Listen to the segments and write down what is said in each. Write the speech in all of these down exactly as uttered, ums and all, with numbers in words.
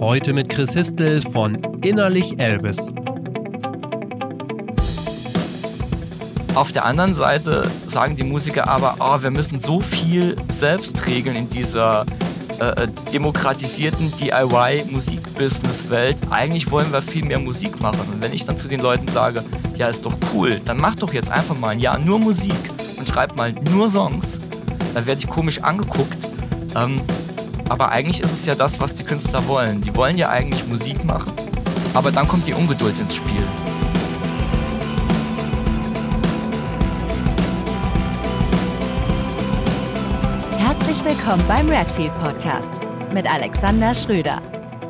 Heute mit Chris Histel von Innerlich Elvis. Auf der anderen Seite sagen die Musiker aber, oh, wir müssen so viel selbst regeln in dieser äh, demokratisierten D I Y-Musik-Business-Welt. Eigentlich wollen wir viel mehr Musik machen. Und wenn ich dann zu den Leuten sage, ja, ist doch cool, dann mach doch jetzt einfach mal ein Jahr nur Musik und schreib mal nur Songs, dann werde ich komisch angeguckt. Ähm, aber eigentlich ist es ja das, was die Künstler wollen. Die wollen ja eigentlich Musik machen, aber dann kommt die Ungeduld ins Spiel. Herzlich willkommen beim Redfield Podcast mit Alexander Schröder.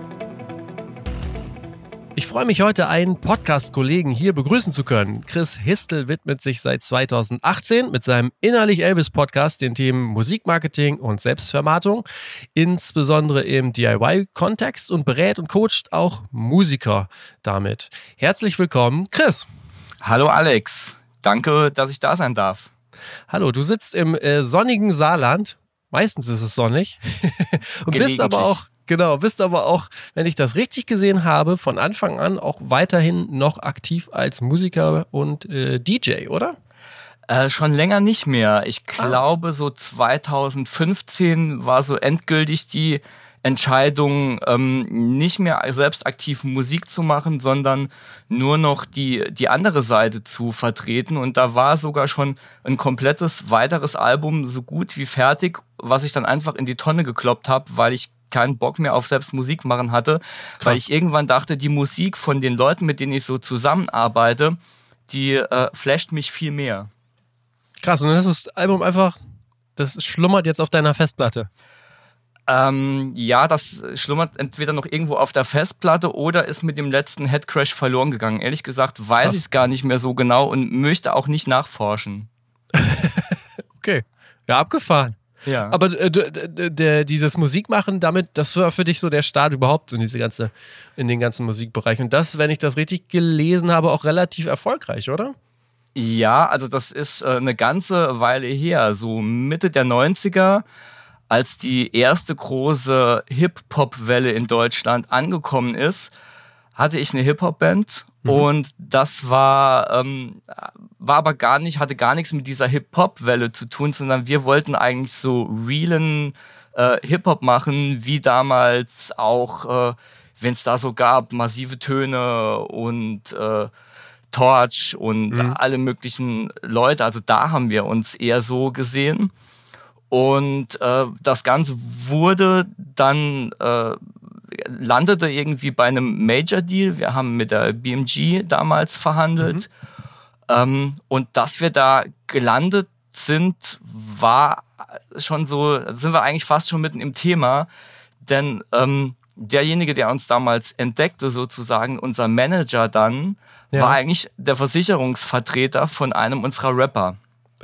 Ich freue mich heute, einen Podcast-Kollegen hier begrüßen zu können. Chris Histel widmet sich seit zweitausendachtzehn mit seinem Innerlich Elvis Podcast den Themen Musikmarketing und Selbstvermarktung, insbesondere im D I Y-Kontext, und berät und coacht auch Musiker damit. Herzlich willkommen, Chris. Hallo Alex, danke, dass ich da sein darf. Hallo, du sitzt im äh, sonnigen Saarland. Meistens ist es sonnig. Und bist aber auch, genau, bist aber auch, wenn ich das richtig gesehen habe, von Anfang an auch weiterhin noch aktiv als Musiker und äh, D J, oder? Äh, schon länger nicht mehr. Ich glaube, ah. so zweitausendfünfzehn war so endgültig die Entscheidung, ähm, nicht mehr selbst aktiv Musik zu machen, sondern nur noch die, die andere Seite zu vertreten. Und da war sogar schon ein komplettes weiteres Album so gut wie fertig, was ich dann einfach in die Tonne gekloppt habe, weil ich keinen Bock mehr auf selbst Musik machen hatte. Krass. Weil ich irgendwann dachte, die Musik von den Leuten, mit denen ich so zusammenarbeite, die äh, flasht mich viel mehr. Krass, und dann ist das Album einfach, das schlummert jetzt auf deiner Festplatte. Ähm, ja, das schlummert entweder noch irgendwo auf der Festplatte oder ist mit dem letzten Headcrash verloren gegangen. Ehrlich gesagt weiß ich es gar nicht mehr so genau und möchte auch nicht nachforschen. Okay, ja, abgefahren. Ja. Aber äh, d- d- dieses Musikmachen, damit, das war für dich so der Start überhaupt in diese ganze, in den ganzen Musikbereich. Und das, wenn ich das richtig gelesen habe, auch relativ erfolgreich, oder? Ja, also das ist äh, eine ganze Weile her, so Mitte der neunziger. Als die erste große Hip-Hop-Welle in Deutschland angekommen ist, hatte ich eine Hip-Hop-Band mhm. und das war, ähm, war aber gar nicht, hatte gar nichts mit dieser Hip-Hop-Welle zu tun, sondern wir wollten eigentlich so realen äh, Hip-Hop machen, wie damals auch, äh, wenn es da so gab, Massive Töne und äh, Torch und mhm. alle möglichen Leute. Also da haben wir uns eher so gesehen. Und äh, das Ganze wurde dann, äh, landete irgendwie bei einem Major-Deal. Wir haben mit der B M G damals verhandelt. Mhm. Ähm, und dass wir da gelandet sind, war schon so, sind wir eigentlich fast schon mitten im Thema. Denn ähm, derjenige, der uns damals entdeckte, sozusagen unser Manager dann, ja. war eigentlich der Versicherungsvertreter von einem unserer Rapper.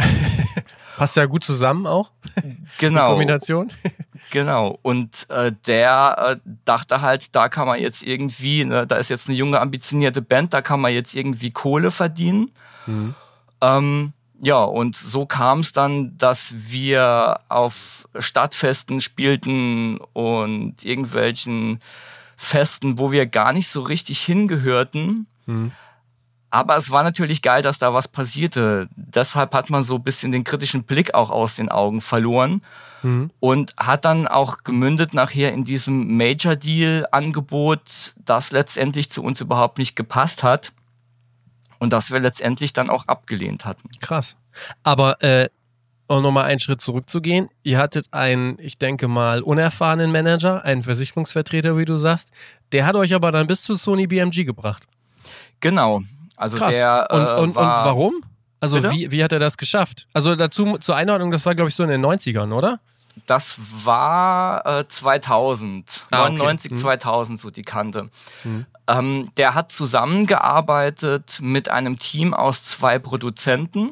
Passt ja gut zusammen auch. Genau. Die Kombination. Genau. Und äh, der äh, dachte halt, da kann man jetzt irgendwie, ne, da ist jetzt eine junge, ambitionierte Band, da kann man jetzt irgendwie Kohle verdienen. Mhm. Ähm, ja, und so kam es dann, dass wir auf Stadtfesten spielten und irgendwelchen Festen, wo wir gar nicht so richtig hingehörten. Mhm. Aber es war natürlich geil, dass da was passierte. Deshalb hat man so ein bisschen den kritischen Blick auch aus den Augen verloren mhm. und hat dann auch gemündet nachher in diesem Major-Deal-Angebot, das letztendlich zu uns überhaupt nicht gepasst hat und das wir letztendlich dann auch abgelehnt hatten. Krass. Aber äh, um nochmal einen Schritt zurückzugehen, ihr hattet einen, ich denke mal, unerfahrenen Manager, einen Versicherungsvertreter, wie du sagst, der hat euch aber dann bis zu Sony B M G gebracht. Genau. Also Krass. der, und, äh, und, war und warum? Also wie, wie hat er das geschafft? Also dazu zur Einordnung, das war glaube ich so in den neunzigern, oder? Das war äh, zweitausend, ah, okay. neunundneunzig, hm. zweitausend so die Kante. Hm. Ähm, der hat zusammengearbeitet mit einem Team aus zwei Produzenten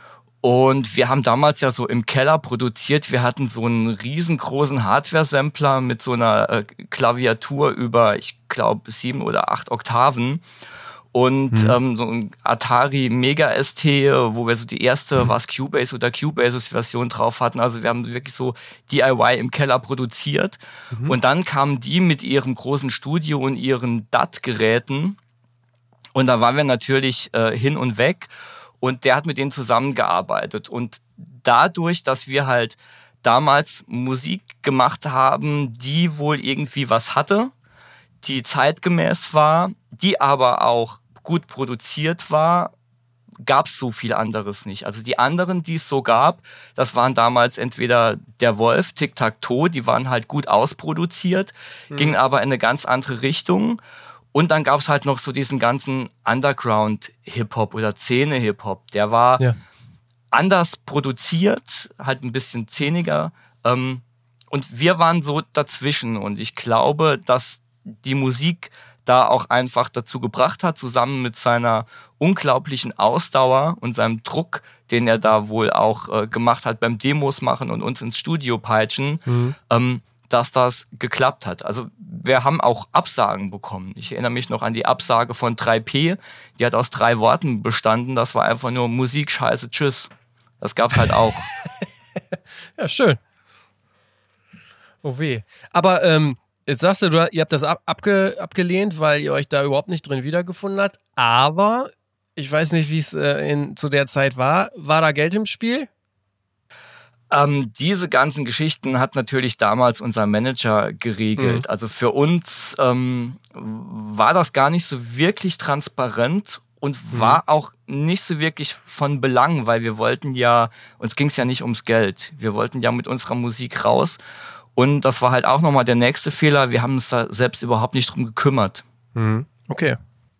und wir haben damals ja so im Keller produziert. Wir hatten so einen riesengroßen Hardware-Sampler mit so einer äh, Klaviatur über, ich glaube, sieben oder acht Oktaven. und Mhm. ähm, so ein Atari Mega S T, wo wir so die erste, war es Cubase oder Cubasis-Version drauf hatten. Also wir haben wirklich so D I Y im Keller produziert. Mhm. Und dann kamen die mit ihrem großen Studio und ihren D A T-Geräten. Und da waren wir natürlich äh, hin und weg. Und der hat mit denen zusammengearbeitet. Und dadurch, dass wir halt damals Musik gemacht haben, die wohl irgendwie was hatte, die zeitgemäß war, die aber auch gut produziert war, gab es so viel anderes nicht. Also die anderen, die es so gab, das waren damals entweder der Wolf, Tic-Tac-Toe, die waren halt gut ausproduziert, mhm. gingen aber in eine ganz andere Richtung. Und dann gab es halt noch so diesen ganzen Underground-Hip-Hop oder Szene-Hip-Hop. Der war Ja. anders produziert, halt ein bisschen szeniger. Ähm, und wir waren so dazwischen. Und ich glaube, dass die Musik da auch einfach dazu gebracht hat, zusammen mit seiner unglaublichen Ausdauer und seinem Druck, den er da wohl auch äh, gemacht hat beim Demos machen und uns ins Studio peitschen, Mhm. ähm, dass das geklappt hat. Also wir haben auch Absagen bekommen. Ich erinnere mich noch an die Absage von drei P, die hat aus drei Worten bestanden. Das war einfach nur Musik, Scheiße, Tschüss. Das gab's halt auch. Ja, schön. Oh weh. Aber ähm, jetzt sagst du, du, ihr habt das ab, abge, abgelehnt, weil ihr euch da überhaupt nicht drin wiedergefunden habt. Aber ich weiß nicht, wie es äh, in, zu der Zeit war. War da Geld im Spiel? Ähm, diese ganzen Geschichten hat natürlich damals unser Manager geregelt. Mhm. Also für uns ähm, war das gar nicht so wirklich transparent und Mhm. war auch nicht so wirklich von Belang, weil wir wollten ja, uns ging es ja nicht ums Geld. Wir wollten ja mit unserer Musik raus. Und das war halt auch nochmal der nächste Fehler. Wir haben uns da selbst überhaupt nicht drum gekümmert. Mhm. Okay.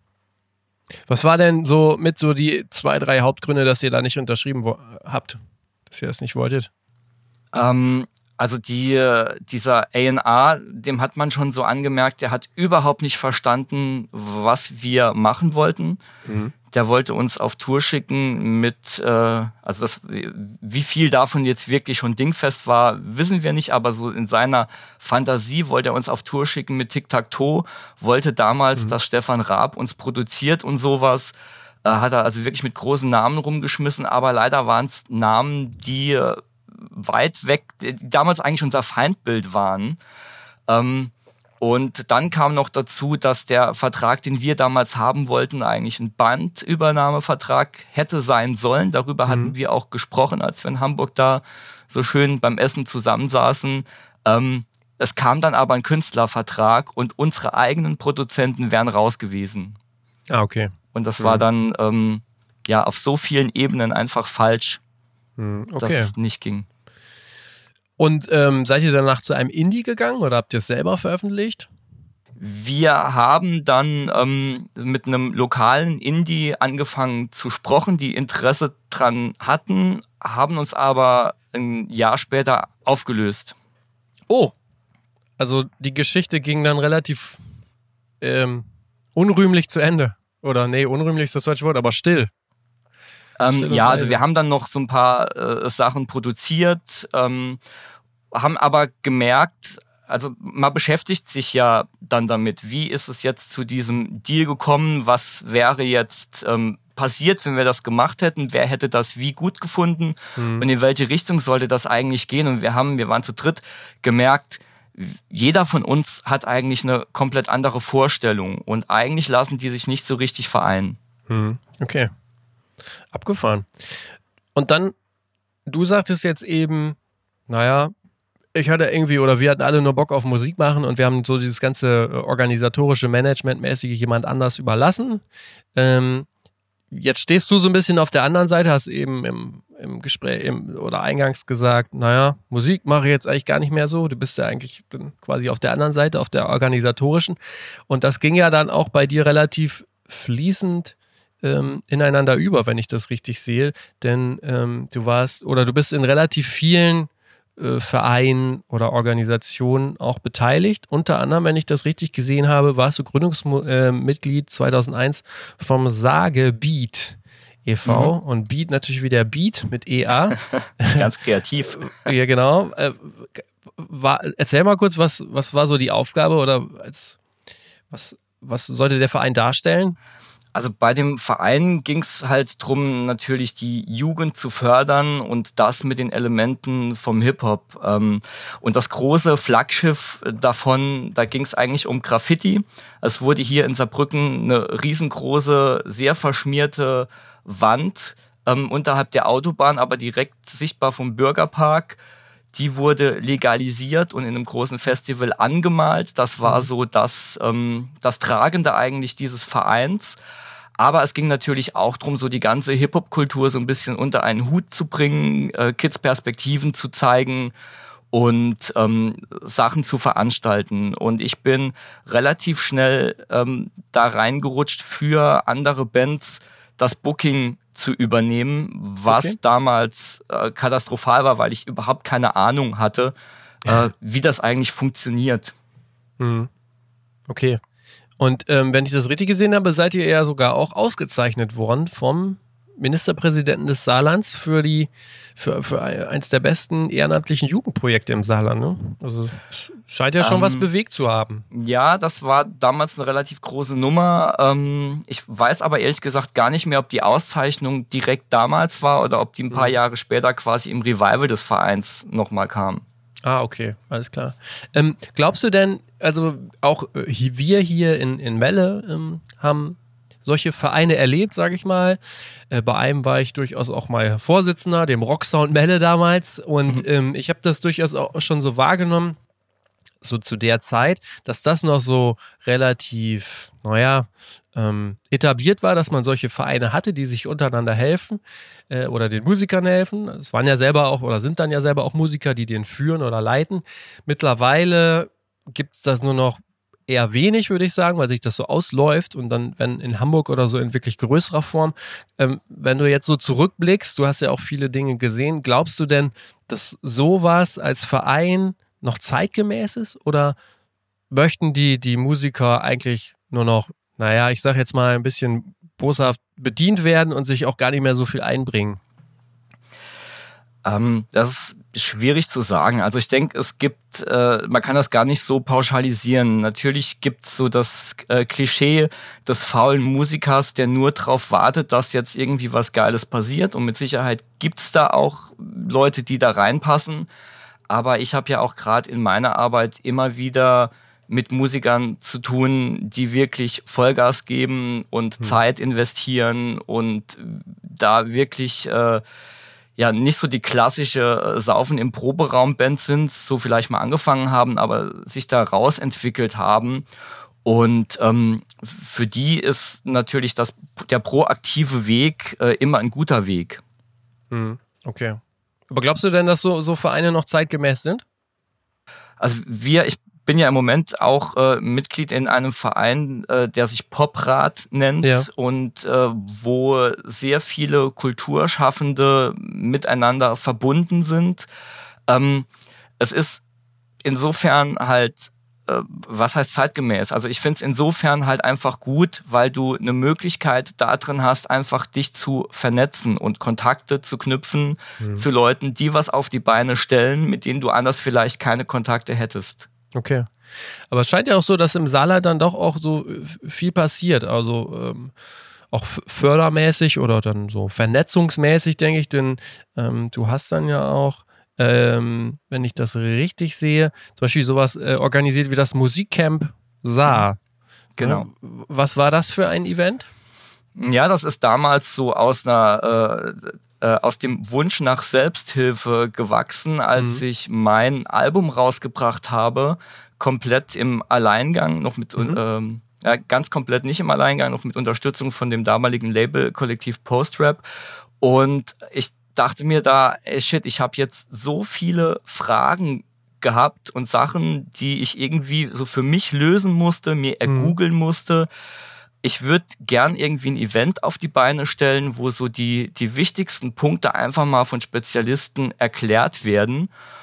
Was war denn so mit so die zwei, drei Hauptgründe, dass ihr da nicht unterschrieben wo- habt? Dass ihr das nicht wolltet? Ähm, also die, dieser A and R, dem hat man schon so angemerkt, der hat überhaupt nicht verstanden, was wir machen wollten. Mhm. Der wollte uns auf Tour schicken mit, äh, also das, wie viel davon jetzt wirklich schon dingfest war, wissen wir nicht, aber so in seiner Fantasie wollte er uns auf Tour schicken mit Tic-Tac-Toe, wollte damals, Mhm. dass Stefan Raab uns produziert und sowas. Äh, hat er also wirklich mit großen Namen rumgeschmissen, aber leider waren es Namen, die äh, weit weg, die damals eigentlich unser Feindbild waren. Ähm, und dann kam noch dazu, dass der Vertrag, den wir damals haben wollten, eigentlich ein Bandübernahmevertrag hätte sein sollen. Darüber Mhm. hatten wir auch gesprochen, als wir in Hamburg da so schön beim Essen zusammensaßen. Ähm, es kam dann aber ein Künstlervertrag und unsere eigenen Produzenten wären raus gewesen. Ah, okay. Und das Mhm. war dann ähm, ja auf so vielen Ebenen einfach falsch, Mhm. dass Okay. es nicht ging. Und ähm, seid ihr danach zu einem Indie gegangen oder habt ihr es selber veröffentlicht? Wir haben dann ähm, mit einem lokalen Indie angefangen zu sprechen, die Interesse dran hatten, haben uns aber ein Jahr später aufgelöst. Oh, also die Geschichte ging dann relativ ähm, unrühmlich zu Ende. Oder nee, unrühmlich ist das falsche Wort, aber still. Ähm, Still und ja, also leise. wir haben dann noch so ein paar äh, Sachen produziert, ähm, haben aber gemerkt, also man beschäftigt sich ja dann damit, wie ist es jetzt zu diesem Deal gekommen, was wäre jetzt ähm, passiert, wenn wir das gemacht hätten, wer hätte das wie gut gefunden Mhm. und in welche Richtung sollte das eigentlich gehen. Und wir haben, wir waren zu dritt, gemerkt, jeder von uns hat eigentlich eine komplett andere Vorstellung und eigentlich lassen die sich nicht so richtig vereinen. Mhm. Okay. Abgefahren. Und dann, du sagtest jetzt eben, naja, ich hatte irgendwie, oder wir hatten alle nur Bock auf Musik machen und wir haben so dieses ganze äh, organisatorische, managementmäßige jemand anders überlassen. Ähm, jetzt stehst du so ein bisschen auf der anderen Seite, hast eben im, im Gespräch im, oder eingangs gesagt, naja, Musik mache ich jetzt eigentlich gar nicht mehr so. Du bist ja eigentlich dann quasi auf der anderen Seite, auf der organisatorischen. Und das ging ja dann auch bei dir relativ fließend ähm, ineinander über, wenn ich das richtig sehe. Denn ähm, du warst oder du bist in relativ vielen äh, Vereinen oder Organisationen auch beteiligt. Unter anderem, wenn ich das richtig gesehen habe, warst du Gründungsmitglied äh, zweitausendeins vom Sage Beat e V. Mhm. Und Beat natürlich wie der Beat mit E A. Ganz kreativ. Ja, genau. Äh, war, erzähl mal kurz, was, was war so die Aufgabe oder als, was, was sollte der Verein darstellen? Also bei dem Verein ging es halt drum, natürlich die Jugend zu fördern und das mit den Elementen vom Hip-Hop. Ähm, und das große Flaggschiff davon, da ging es eigentlich um Graffiti. Es wurde hier in Saarbrücken eine riesengroße, sehr verschmierte Wand ähm, unterhalb der Autobahn, aber direkt sichtbar vom Bürgerpark. Die wurde legalisiert und in einem großen Festival angemalt. Das war so das, ähm, das Tragende eigentlich dieses Vereins. Aber es ging natürlich auch darum, so die ganze Hip-Hop-Kultur so ein bisschen unter einen Hut zu bringen, äh, Kids-Perspektiven zu zeigen und ähm, Sachen zu veranstalten. Und ich bin relativ schnell ähm, da reingerutscht, für andere Bands das Booking zu übernehmen, was okay. damals äh, katastrophal war, weil ich überhaupt keine Ahnung hatte, äh, wie das eigentlich funktioniert. Mhm. Okay. Und ähm, wenn ich das richtig gesehen habe, seid ihr ja sogar auch ausgezeichnet worden vom Ministerpräsidenten des Saarlands für die für, für eins der besten ehrenamtlichen Jugendprojekte im Saarland. Ne? Also es scheint ja schon ähm, was bewegt zu haben. Ja, das war damals eine relativ große Nummer. Ähm, ich weiß aber ehrlich gesagt gar nicht mehr, ob die Auszeichnung direkt damals war oder ob die ein paar mhm. Jahre später quasi im Revival des Vereins nochmal kam. Ah, okay, alles klar. Ähm, glaubst du denn, also auch äh, wir hier in, in Melle ähm, haben solche Vereine erlebt, sage ich mal. Äh, bei einem war ich durchaus auch mal Vorsitzender, dem Rocksound Melle damals. Und mhm. ähm, ich habe das durchaus auch schon so wahrgenommen, so zu der Zeit, dass das noch so relativ, naja, ähm, etabliert war, dass man solche Vereine hatte, die sich untereinander helfen äh, oder den Musikern helfen. Es waren ja selber auch oder sind dann ja selber auch Musiker, die den führen oder leiten. Mittlerweile gibt es das nur noch eher wenig, würde ich sagen, weil sich das so ausläuft und dann, wenn in Hamburg oder so in wirklich größerer Form, ähm, wenn du jetzt so zurückblickst, du hast ja auch viele Dinge gesehen, glaubst du denn, dass sowas als Verein noch zeitgemäß ist oder möchten die, die Musiker eigentlich nur noch, naja, ich sag jetzt mal ein bisschen boshaft bedient werden und sich auch gar nicht mehr so viel einbringen? Ähm, das ist schwierig zu sagen. Also ich denke, es gibt, äh, man kann das gar nicht so pauschalisieren. Natürlich gibt es so das äh, Klischee des faulen Musikers, der nur darauf wartet, dass jetzt irgendwie was Geiles passiert. Und mit Sicherheit gibt es da auch Leute, die da reinpassen. Aber ich habe ja auch gerade in meiner Arbeit immer wieder mit Musikern zu tun, die wirklich Vollgas geben und mhm. Zeit investieren und da wirklich äh, ja nicht so die klassische äh, Saufen im Proberaum-Band sind, so vielleicht mal angefangen haben, aber sich da rausentwickelt haben. Und ähm, für die ist natürlich das, der proaktive Weg äh, immer ein guter Weg. Mhm. Okay. Aber glaubst du denn, dass so, so Vereine noch zeitgemäß sind? Also wir, ich bin ja im Moment auch äh, Mitglied in einem Verein, äh, der sich Poprat nennt ja. und äh, wo sehr viele Kulturschaffende miteinander verbunden sind. Ähm, es ist insofern halt, äh, was heißt zeitgemäß? Also ich finde es insofern halt einfach gut, weil du eine Möglichkeit da drin hast, einfach dich zu vernetzen und Kontakte zu knüpfen mhm. zu Leuten, die was auf die Beine stellen, mit denen du anders vielleicht keine Kontakte hättest. Okay. Aber es scheint ja auch so, dass im Saarland dann doch auch so viel passiert. Also ähm, auch fördermäßig oder dann so vernetzungsmäßig, denke ich. Denn ähm, du hast dann ja auch, ähm, wenn ich das richtig sehe, zum Beispiel sowas äh, organisiert wie das Musikcamp Saar. Genau. Was war das für ein Event? Ja, das ist damals so aus einer... Äh, aus dem Wunsch nach Selbsthilfe gewachsen, als mhm. ich mein Album rausgebracht habe, komplett im Alleingang, noch mit, mhm. ähm, ja, ganz komplett nicht im Alleingang, noch mit Unterstützung von dem damaligen Label-Kollektiv Post-Rap. Und ich dachte mir da, ey shit, ich habe jetzt so viele Fragen gehabt und Sachen, die ich irgendwie so für mich lösen musste, mir ergoogeln mhm. musste. Ich würde gern irgendwie ein Event auf die Beine stellen, wo so die, die wichtigsten Punkte einfach mal von Spezialisten erklärt werden.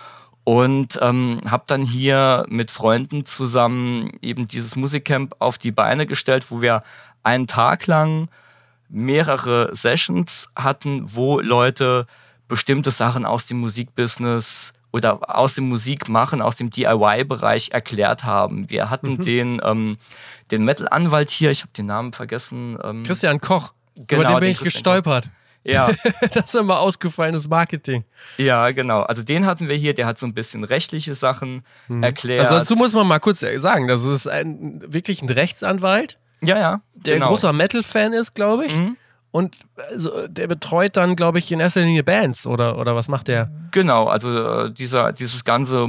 Und ähm, habe dann hier mit Freunden zusammen eben dieses Musikcamp auf die Beine gestellt, wo wir einen Tag lang mehrere Sessions hatten, wo Leute bestimmte Sachen aus dem Musikbusiness oder aus dem Musikmachen, aus dem D I Y-Bereich erklärt haben. Wir hatten mhm. den, ähm, den Metal-Anwalt hier, ich habe den Namen vergessen. Ähm, Christian Koch, genau, über den bin ich gestolpert. Koch. Ja. Das ist immer ausgefallenes Marketing. Ja, genau. Also den hatten wir hier, der hat so ein bisschen rechtliche Sachen hm. erklärt. Also dazu muss man mal kurz sagen, das ist ein, wirklich ein Rechtsanwalt, ja, ja, der genau. ein großer Metal-Fan ist, glaube ich. Mhm. Und also, der betreut dann, glaube ich, in erster Linie Bands oder, oder was macht der? Genau, also dieser, dieses ganze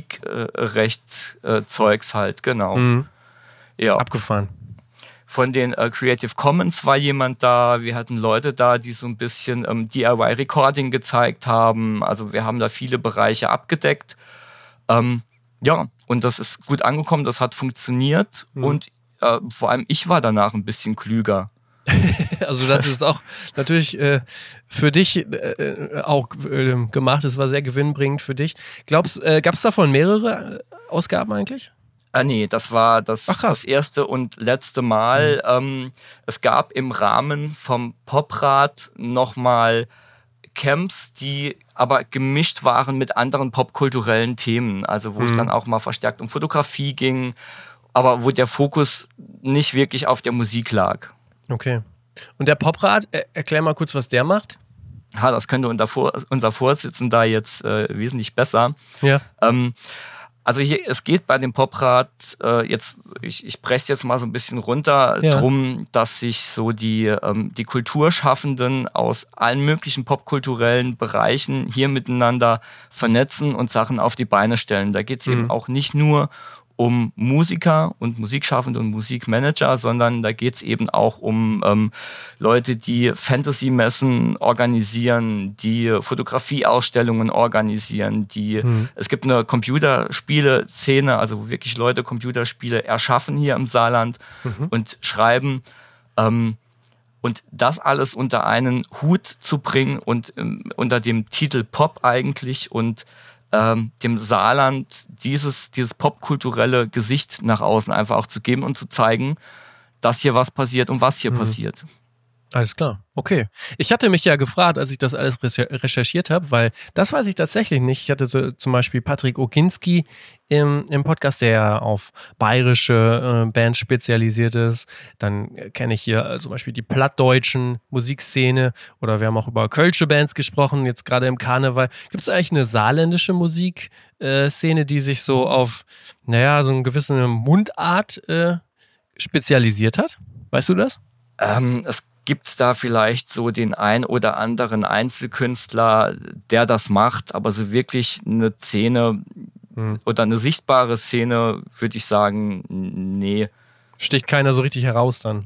Musikrecht-Zeugs halt, genau. Mhm. Ja. Abgefahren. Von den äh, Creative Commons war jemand da, wir hatten Leute da, die so ein bisschen ähm, D I Y-Recording gezeigt haben, also wir haben da viele Bereiche abgedeckt. Ähm, ja, und das ist gut angekommen, das hat funktioniert mhm. und äh, vor allem ich war danach ein bisschen klüger. Also das ist auch natürlich äh, für dich äh, auch äh, gemacht, es war sehr gewinnbringend für dich. Glaubst, äh, gab es davon mehrere Ausgaben eigentlich? Ah, nee, das war das, das erste und letzte Mal. Mhm. Ähm, es gab im Rahmen vom Poprad nochmal Camps, die aber gemischt waren mit anderen popkulturellen Themen. Also wo mhm. es dann auch mal verstärkt um Fotografie ging, aber wo der Fokus nicht wirklich auf der Musik lag. Okay. Und der Poprad, er, erklär mal kurz, was der macht. Ja, das könnte unser, Vor- unser Vorsitzender jetzt äh, wesentlich besser. Ja. Ähm, Also hier, es geht bei dem Poprad äh, jetzt, ich, ich breche jetzt mal so ein bisschen runter, ja. drum, dass sich so die, ähm, die Kulturschaffenden aus allen möglichen popkulturellen Bereichen hier miteinander vernetzen und Sachen auf die Beine stellen. Da geht es mhm. eben auch nicht nur um Musiker und Musikschaffende und Musikmanager, sondern da geht es eben auch um ähm, Leute, die Fantasy-Messen organisieren, die Fotografieausstellungen organisieren, die mhm. es gibt eine Computerspiele-Szene, also wo wirklich Leute Computerspiele erschaffen hier im Saarland mhm. und schreiben. Ähm, und das alles unter einen Hut zu bringen und ähm, unter dem Titel Pop eigentlich und Ähm, dem Saarland dieses, dieses popkulturelle Gesicht nach außen einfach auch zu geben und zu zeigen, dass hier was passiert und was hier mhm. passiert. Alles klar, okay. Ich hatte mich ja gefragt, als ich das alles recherchiert habe, weil das weiß ich tatsächlich nicht. Ich hatte so, zum Beispiel Patrick Oginski im, im Podcast, der ja auf bayerische äh, Bands spezialisiert ist. Dann kenne ich hier äh, zum Beispiel die plattdeutschen Musikszene oder wir haben auch über kölsche Bands gesprochen, jetzt gerade im Karneval. Gibt es eigentlich eine saarländische Musikszene, äh, die sich so auf, naja, so eine gewisse Mundart äh, spezialisiert hat? Weißt du das? Ähm, es gibt da vielleicht so den ein oder anderen Einzelkünstler, der das macht, aber so wirklich eine Szene hm. oder eine sichtbare Szene, würde ich sagen, nee. Sticht keiner so richtig heraus dann?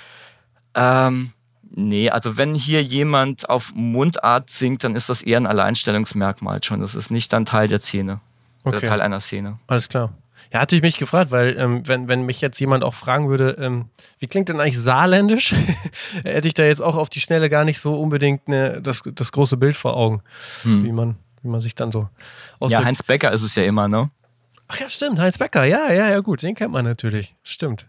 Ähm, nee, also wenn hier jemand auf Mundart singt, dann ist das eher ein Alleinstellungsmerkmal schon. Das ist nicht dann Teil der Szene, okay. oder Teil einer Szene. Alles klar. Ja, hatte ich mich gefragt, weil ähm, wenn, wenn mich jetzt jemand auch fragen würde, ähm, wie klingt denn eigentlich saarländisch, hätte ich da jetzt auch auf die Schnelle gar nicht so unbedingt ne, das, das große Bild vor Augen, hm. wie, man, wie man sich dann so ausdrückt. Ja, Heinz Becker ist es ja immer, ne? Ach ja, stimmt, Heinz Becker, ja, ja, ja, gut, den kennt man natürlich, stimmt.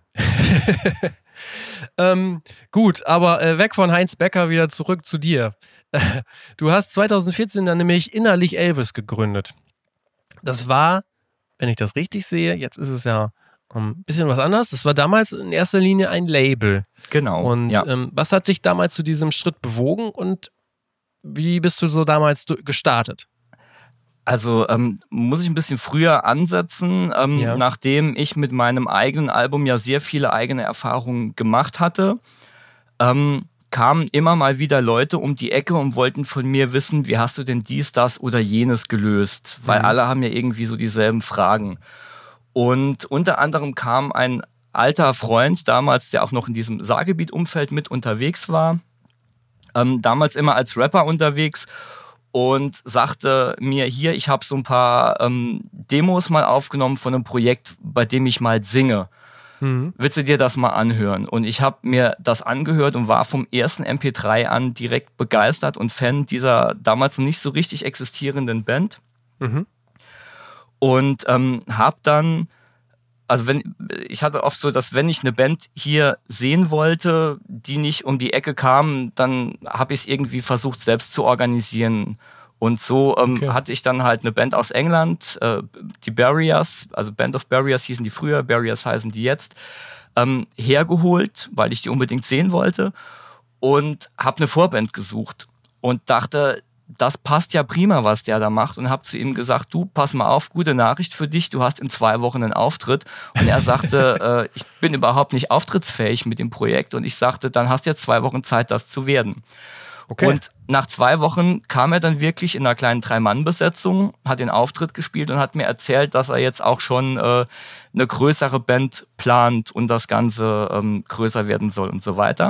ähm, gut, aber äh, weg von Heinz Becker, wieder zurück zu dir. Du hast zwanzig vierzehn dann nämlich Innerlich Elvis gegründet. Das war, wenn ich das richtig sehe, jetzt ist es ja ein um, bisschen was anderes. Das war damals in erster Linie ein Label. Genau. Und ja. ähm, was hat dich damals zu diesem Schritt bewogen und wie bist du so damals gestartet? Also ähm, muss ich ein bisschen früher ansetzen, ähm, ja. nachdem ich mit meinem eigenen Album ja sehr viele eigene Erfahrungen gemacht hatte. Ähm, kamen immer mal wieder Leute um die Ecke und wollten von mir wissen, wie hast du denn dies, das oder jenes gelöst? Weil mhm. alle haben ja irgendwie so dieselben Fragen. Und unter anderem kam ein alter Freund damals, der auch noch in diesem Saargebiet-Umfeld mit unterwegs war, ähm, damals immer als Rapper unterwegs und sagte mir, hier, ich habe so ein paar ähm, Demos mal aufgenommen von einem Projekt, bei dem ich mal singe. Mhm. Willst du dir das mal anhören? Und ich habe mir das angehört und war vom ersten M P drei an direkt begeistert und Fan dieser damals noch nicht so richtig existierenden Band. Mhm. Und ähm, habe dann, also wenn ich hatte oft so, dass wenn ich eine Band hier sehen wollte, die nicht um die Ecke kam, dann habe ich es irgendwie versucht selbst zu organisieren. Und so ähm, Okay. hatte ich dann halt eine Band aus England, äh, die Barriers, also Band of Barriers hießen die früher, Barriers heißen die jetzt, ähm, hergeholt, weil ich die unbedingt sehen wollte und habe eine Vorband gesucht und dachte, das passt ja prima, was der da macht und habe zu ihm gesagt, du, pass mal auf, gute Nachricht für dich, du hast in zwei Wochen einen Auftritt. Und er sagte, äh, ich bin überhaupt nicht auftrittsfähig mit dem Projekt und ich sagte, dann hast du jetzt zwei Wochen Zeit, das zu werden. Okay. Und nach zwei Wochen kam er dann wirklich in einer kleinen Drei-Mann-Besetzung, hat den Auftritt gespielt und hat mir erzählt, dass er jetzt auch schon äh, eine größere Band plant und das Ganze ähm, größer werden soll und so weiter.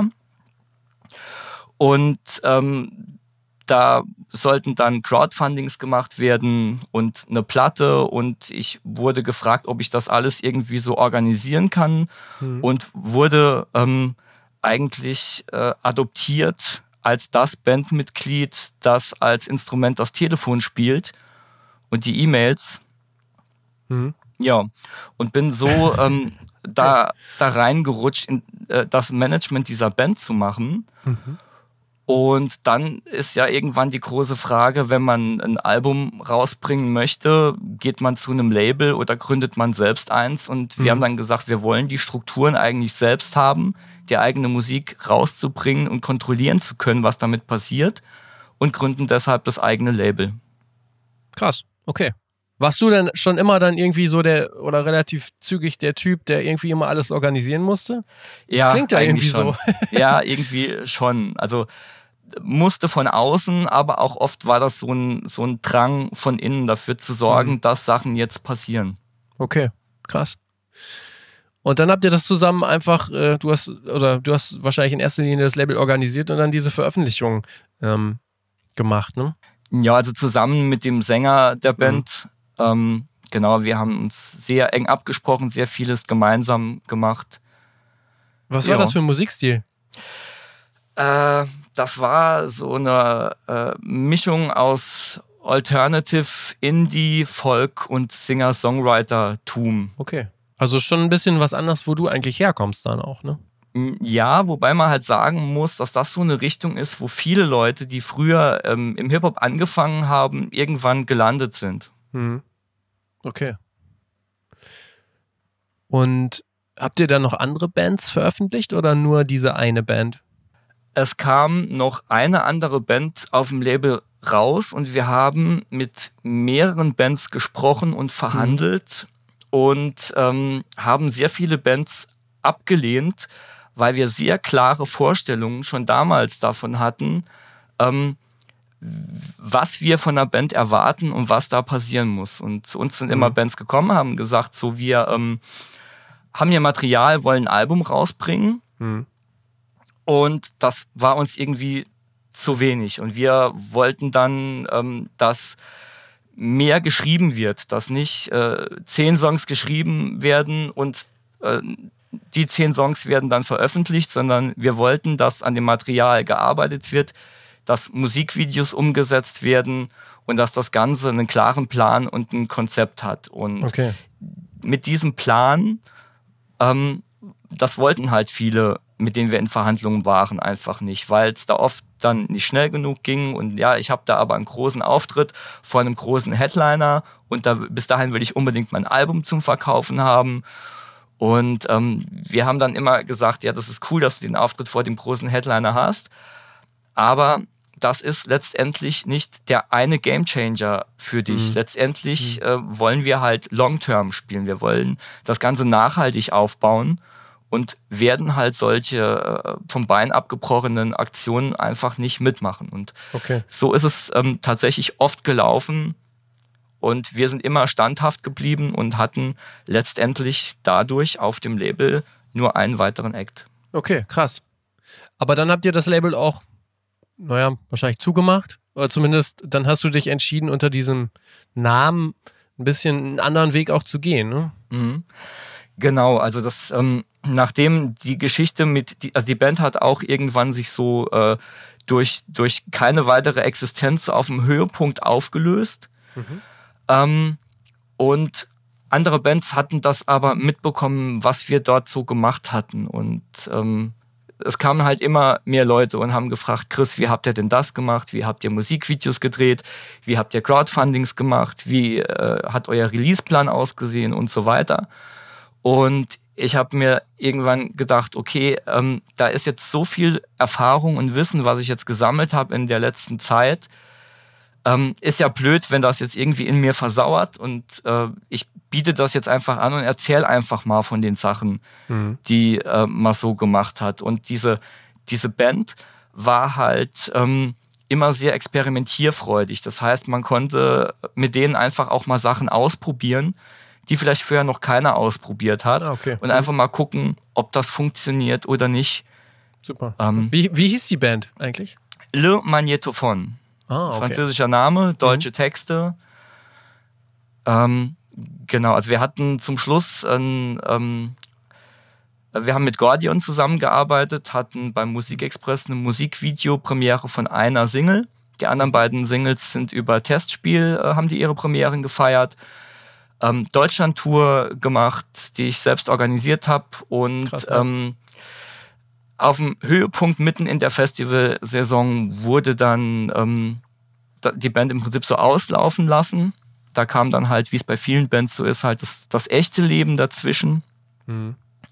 Und ähm, da sollten dann Crowdfundings gemacht werden und eine Platte und ich wurde gefragt, ob ich das alles irgendwie so organisieren kann Mhm. und wurde ähm, eigentlich äh, adoptiert als das Bandmitglied, das als Instrument das Telefon spielt und die E-Mails. Mhm. Ja, und bin so ähm, da, da reingerutscht, in äh, das Management dieser Band zu machen. Mhm. Und dann ist ja irgendwann die große Frage, wenn man ein Album rausbringen möchte, geht man zu einem Label oder gründet man selbst eins? Und wir Mhm. haben dann gesagt, wir wollen die Strukturen eigentlich selbst haben, die eigene Musik rauszubringen und kontrollieren zu können, was damit passiert und gründen deshalb das eigene Label. Krass, okay. Warst du denn schon immer dann irgendwie so der, oder relativ zügig der Typ, der irgendwie immer alles organisieren musste? Ja, Klingt ja eigentlich irgendwie schon. Ja, irgendwie schon. Also musste von außen, aber auch oft war das so ein, so ein Drang von innen dafür zu sorgen, Mhm. dass Sachen jetzt passieren. Okay, krass. Und dann habt ihr das zusammen einfach, äh, du hast, oder du hast wahrscheinlich in erster Linie das Label organisiert und dann diese Veröffentlichung ähm, gemacht, ne? Ja, also zusammen mit dem Sänger der Band. Mhm. Ähm, genau, wir haben uns sehr eng abgesprochen, sehr vieles gemeinsam gemacht. Was Ja. war das für ein Musikstil? Äh, das war so eine äh, Mischung aus Alternative, Indie, Folk und Singer-Songwriter-Tum. Okay. Also schon ein bisschen was anderes, wo du eigentlich herkommst dann auch, ne? Ja, wobei man halt sagen muss, dass das so eine Richtung ist, wo viele Leute, die früher ähm, im Hip-Hop angefangen haben, irgendwann gelandet sind. Mhm. Okay. Und habt ihr dann noch andere Bands veröffentlicht oder nur diese eine Band? Es kam noch eine andere Band auf dem Label raus und wir haben mit mehreren Bands gesprochen und verhandelt mhm. und ähm, haben sehr viele Bands abgelehnt, weil wir sehr klare Vorstellungen schon damals davon hatten, ähm, was wir von einer Band erwarten und was da passieren muss. Und zu uns sind mhm. immer Bands gekommen, haben gesagt, so wir ähm, haben hier Material, wollen ein Album rausbringen. Mhm. Und das war uns irgendwie zu wenig. Und wir wollten dann, ähm, dass mehr geschrieben wird, dass nicht äh, zehn Songs geschrieben werden und äh, die zehn Songs werden dann veröffentlicht, sondern wir wollten, dass an dem Material gearbeitet wird, dass Musikvideos umgesetzt werden und dass das Ganze einen klaren Plan und ein Konzept hat. Und okay. mit diesem Plan, ähm, das wollten halt viele, mit denen wir in Verhandlungen waren, einfach nicht, weil es da oft dann nicht schnell genug ging. Und ja, ich habe da aber einen großen Auftritt vor einem großen Headliner und da, bis dahin will ich unbedingt mein Album zum Verkaufen haben. Und ähm, wir haben dann immer gesagt, ja, das ist cool, dass du den Auftritt vor dem großen Headliner hast, aber das ist letztendlich nicht der eine Gamechanger für dich. Mhm. Letztendlich mhm. äh, wollen wir halt Long-Term spielen. Wir wollen das Ganze nachhaltig aufbauen und werden halt solche äh, vom Bein abgebrochenen Aktionen einfach nicht mitmachen. Und okay. so ist es ähm, tatsächlich oft gelaufen. Und wir sind immer standhaft geblieben und hatten letztendlich dadurch auf dem Label nur einen weiteren Act. Okay, krass. Aber dann habt ihr das Label auch, naja, wahrscheinlich zugemacht. Oder zumindest dann hast du dich entschieden, unter diesem Namen ein bisschen einen anderen Weg auch zu gehen, ne? Mhm. Genau, also das, ähm, nachdem die Geschichte mit, die, also die Band hat auch irgendwann sich so äh, durch, durch keine weitere Existenz auf dem Höhepunkt aufgelöst. Mhm. Ähm, und andere Bands hatten das aber mitbekommen, was wir dort so gemacht hatten. Und ähm, es kamen halt immer mehr Leute und haben gefragt, Chris, wie habt ihr denn das gemacht? Wie habt ihr Musikvideos gedreht? Wie habt ihr Crowdfundings gemacht? Wie äh, hat euer Releaseplan ausgesehen und so weiter? Und ich habe mir irgendwann gedacht, okay, ähm, da ist jetzt so viel Erfahrung und Wissen, was ich jetzt gesammelt habe in der letzten Zeit. Ähm, ist ja blöd, wenn das jetzt irgendwie in mir versauert und äh, ich biete das jetzt einfach an und erzähle einfach mal von den Sachen, mhm. die äh, man so gemacht hat. Und diese, diese Band war halt ähm, immer sehr experimentierfreudig. Das heißt, man konnte mit denen einfach auch mal Sachen ausprobieren, die vielleicht vorher noch keiner ausprobiert hat. Ah, okay. Und einfach mal gucken, ob das funktioniert oder nicht. Super. Ähm, wie, wie hieß die Band eigentlich? Le Magnétophone. Ah, okay. Französischer Name, deutsche mhm. Texte. Ähm, genau, also wir hatten zum Schluss ein, ähm, wir haben mit Gordion zusammengearbeitet, hatten beim Musikexpress eine Musikvideo-Premiere von einer Single. Die anderen beiden Singles sind über Testspiel, äh, haben die ihre Premieren gefeiert. Ähm, Deutschland-Tour gemacht, die ich selbst organisiert habe und Krass, ja. ähm, auf dem Höhepunkt mitten in der Festivalsaison wurde dann ähm, die Band im Prinzip so auslaufen lassen. Da kam dann halt, wie es bei vielen Bands so ist, halt das, das echte Leben dazwischen. Mhm.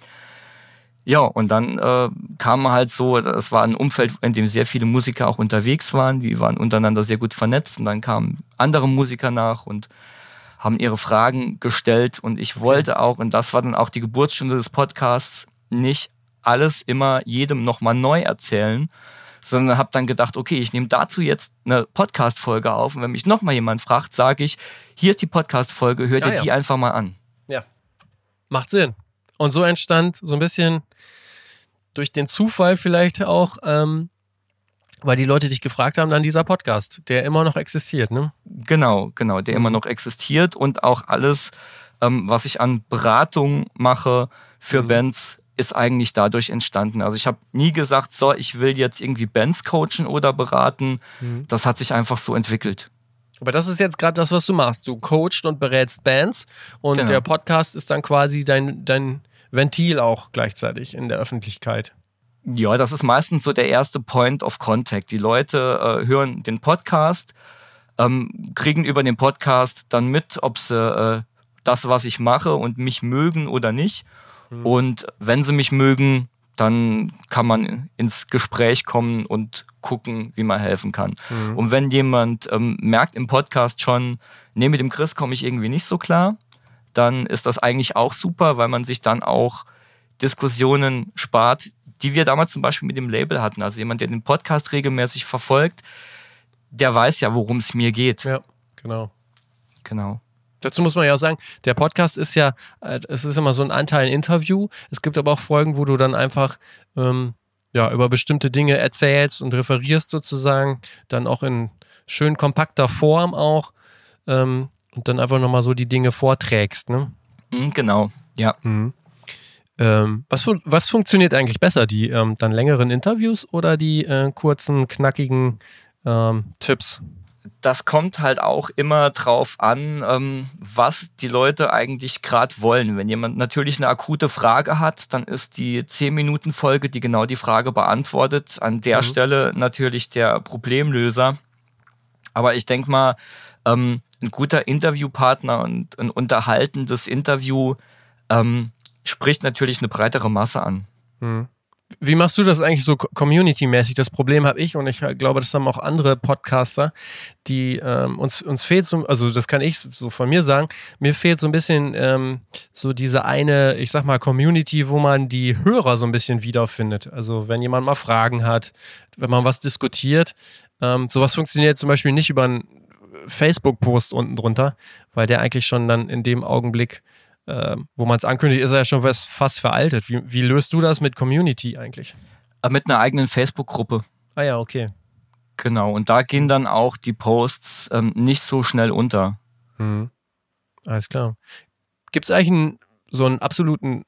Ja, und dann äh, kam halt so, es war ein Umfeld, in dem sehr viele Musiker auch unterwegs waren, die waren untereinander sehr gut vernetzt und dann kamen andere Musiker nach und haben ihre Fragen gestellt und ich wollte auch, und das war dann auch die Geburtsstunde des Podcasts, nicht alles immer jedem nochmal neu erzählen, sondern habe dann gedacht, okay, ich nehme dazu jetzt eine Podcast-Folge auf und wenn mich nochmal jemand fragt, sage ich, hier ist die Podcast-Folge, hört ja, ihr ja. die einfach mal an. Ja, macht Sinn. Und so entstand so ein bisschen durch den Zufall vielleicht auch, ähm, weil die Leute dich gefragt haben, dann dieser Podcast, der immer noch existiert, ne? Genau, genau, der mhm. immer noch existiert und auch alles, ähm, was ich an Beratung mache für mhm. Bands, ist eigentlich dadurch entstanden. Also ich habe nie gesagt, so, ich will jetzt irgendwie Bands coachen oder beraten. Mhm. Das hat sich einfach so entwickelt. Aber das ist jetzt gerade das, was du machst. Du coachst und berätst Bands und genau. der Podcast ist dann quasi dein, dein Ventil auch gleichzeitig in der Öffentlichkeit. Ja, das ist meistens so der erste Point of Contact. Die Leute äh, hören den Podcast, ähm, kriegen über den Podcast dann mit, ob sie äh, das, was ich mache und mich mögen oder nicht. Mhm. Und wenn sie mich mögen, dann kann man ins Gespräch kommen und gucken, wie man helfen kann. Mhm. Und wenn jemand ähm, merkt im Podcast schon, nee, mit dem Chris komme ich irgendwie nicht so klar, dann ist das eigentlich auch super, weil man sich dann auch Diskussionen spart, die wir damals zum Beispiel mit dem Label hatten. Also jemand, der den Podcast regelmäßig verfolgt, der weiß ja, worum es mir geht. Ja, genau. Genau. Dazu muss man ja auch sagen, der Podcast ist ja, es ist immer so ein Anteil Interview. Es gibt aber auch Folgen, wo du dann einfach ähm, ja, über bestimmte Dinge erzählst und referierst sozusagen, dann auch in schön kompakter Form auch ähm, und dann einfach nochmal so die Dinge vorträgst, ne? Mhm, genau, ja. Mhm. Ähm, was, was funktioniert eigentlich besser, die ähm, dann längeren Interviews oder die äh, kurzen, knackigen ähm, Tipps? Das kommt halt auch immer drauf an, ähm, was die Leute eigentlich gerade wollen. Wenn jemand natürlich eine akute Frage hat, dann ist die zehn-Minuten-Folge, die genau die Frage beantwortet, an der mhm. Stelle natürlich der Problemlöser. Aber ich denke mal, ähm, ein guter Interviewpartner und ein unterhaltendes Interview ähm, spricht natürlich eine breitere Masse an. Mhm. Wie machst du das eigentlich so community-mäßig? Das Problem habe ich und ich glaube, das haben auch andere Podcaster, die ähm, uns, uns fehlt so, also das kann ich so von mir sagen, mir fehlt so ein bisschen ähm, so diese eine, ich sag mal, Community, wo man die Hörer so ein bisschen wiederfindet. Also wenn jemand mal Fragen hat, wenn man was diskutiert, ähm, sowas funktioniert zum Beispiel nicht über einen Facebook-Post unten drunter, weil der eigentlich schon dann in dem Augenblick Äh, wo man es ankündigt, ist er ja schon fast veraltet. Wie, wie löst du das mit Community eigentlich? Mit einer eigenen Facebook-Gruppe. Ah ja, okay. Genau, und da gehen dann auch die Posts ähm, nicht so schnell unter. Mhm. Alles klar. Gibt es eigentlich einen, so einen absoluten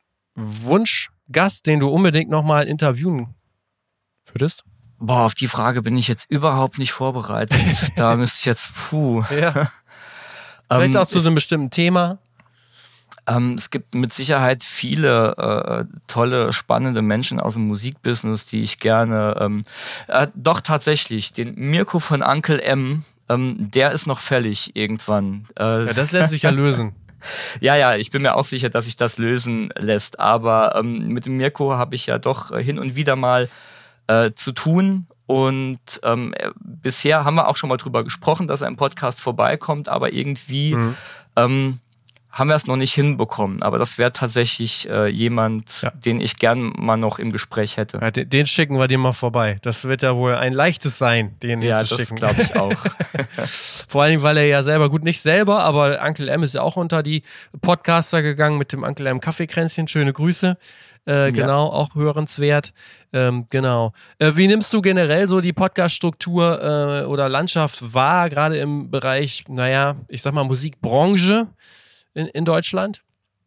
Wunschgast, den du unbedingt nochmal interviewen würdest? Boah, auf die Frage bin ich jetzt überhaupt nicht vorbereitet. Da müsste ich jetzt, puh. Ja. Vielleicht ähm, auch zu so einem bestimmten Thema. Ähm, es gibt mit Sicherheit viele äh, tolle, spannende Menschen aus dem Musikbusiness, die ich gerne, ähm, äh, doch tatsächlich, den Mirko von Uncle M, ähm, der ist noch fällig irgendwann. Äh, Ja, das lässt sich ja lösen. Ja, ja, ich bin mir auch sicher, dass sich das lösen lässt. Aber ähm, mit dem Mirko habe ich ja doch äh, hin und wieder mal äh, zu tun. Und ähm, äh, bisher haben wir auch schon mal drüber gesprochen, dass er im Podcast vorbeikommt. Aber irgendwie mhm. ähm, haben wir es noch nicht hinbekommen. Aber das wäre tatsächlich äh, jemand, ja. den ich gern mal noch im Gespräch hätte. Ja, den, den schicken wir dir mal vorbei. Das wird ja wohl ein leichtes sein, den ja, zu schicken. Ja, das glaube ich auch. Vor allem, weil er ja selber, gut, nicht selber, aber Uncle M ist ja auch unter die Podcaster gegangen mit dem Uncle M Kaffeekränzchen. Schöne Grüße. Äh, genau, ja. Auch hörenswert. Ähm, genau. Äh, wie nimmst du generell so die Podcast-Struktur äh, oder Landschaft wahr, gerade im Bereich, naja, ich sag mal Musikbranche? In, in Deutschland?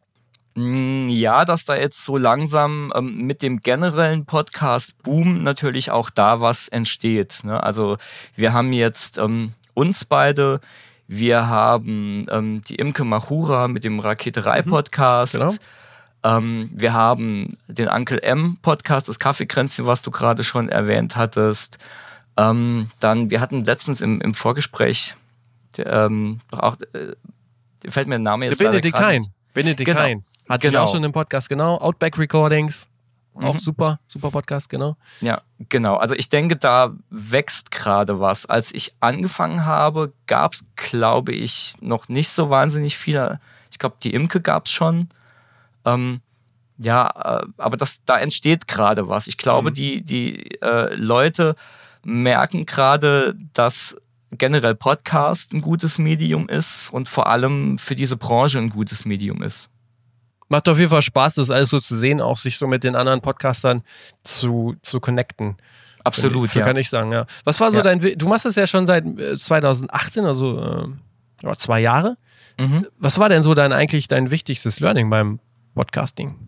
Ja, dass da jetzt so langsam ähm, mit dem generellen Podcast-Boom natürlich auch da was entsteht. Ne? Also wir haben jetzt ähm, uns beide, wir haben ähm, die Imke Machura mit dem Raketerei-Podcast, mhm, genau. ähm, wir haben den Uncle M-Podcast, das Kaffeekränzchen, was du gerade schon erwähnt hattest. Ähm, dann, wir hatten letztens im, im Vorgespräch ähm, auch äh, fällt mir der Name jetzt der Benedikt Hein. Benedikt genau. Hein. Hat genau. sich auch schon im Podcast, genau. Outback Recordings. Auch mhm. super, super Podcast, genau. Ja, genau. Also ich denke, da wächst gerade was. Als ich angefangen habe, gab es, glaube ich, noch nicht so wahnsinnig viele. Ich glaube, die Imke gab es schon. Ähm, ja, äh, aber das, da entsteht gerade was. Ich glaube, mhm. die, die äh, Leute merken gerade, dass generell Podcast ein gutes Medium ist und vor allem für diese Branche ein gutes Medium ist. Macht auf jeden Fall Spaß, das alles so zu sehen, auch sich so mit den anderen Podcastern zu, zu connecten. Absolut, so ja. kann ich sagen, ja. Was war so ja. dein, du machst es ja schon seit zwanzig achtzehn, also äh, ja, zwei Jahre. Mhm. Was war denn so dein eigentlich dein wichtigstes Learning beim Podcasting?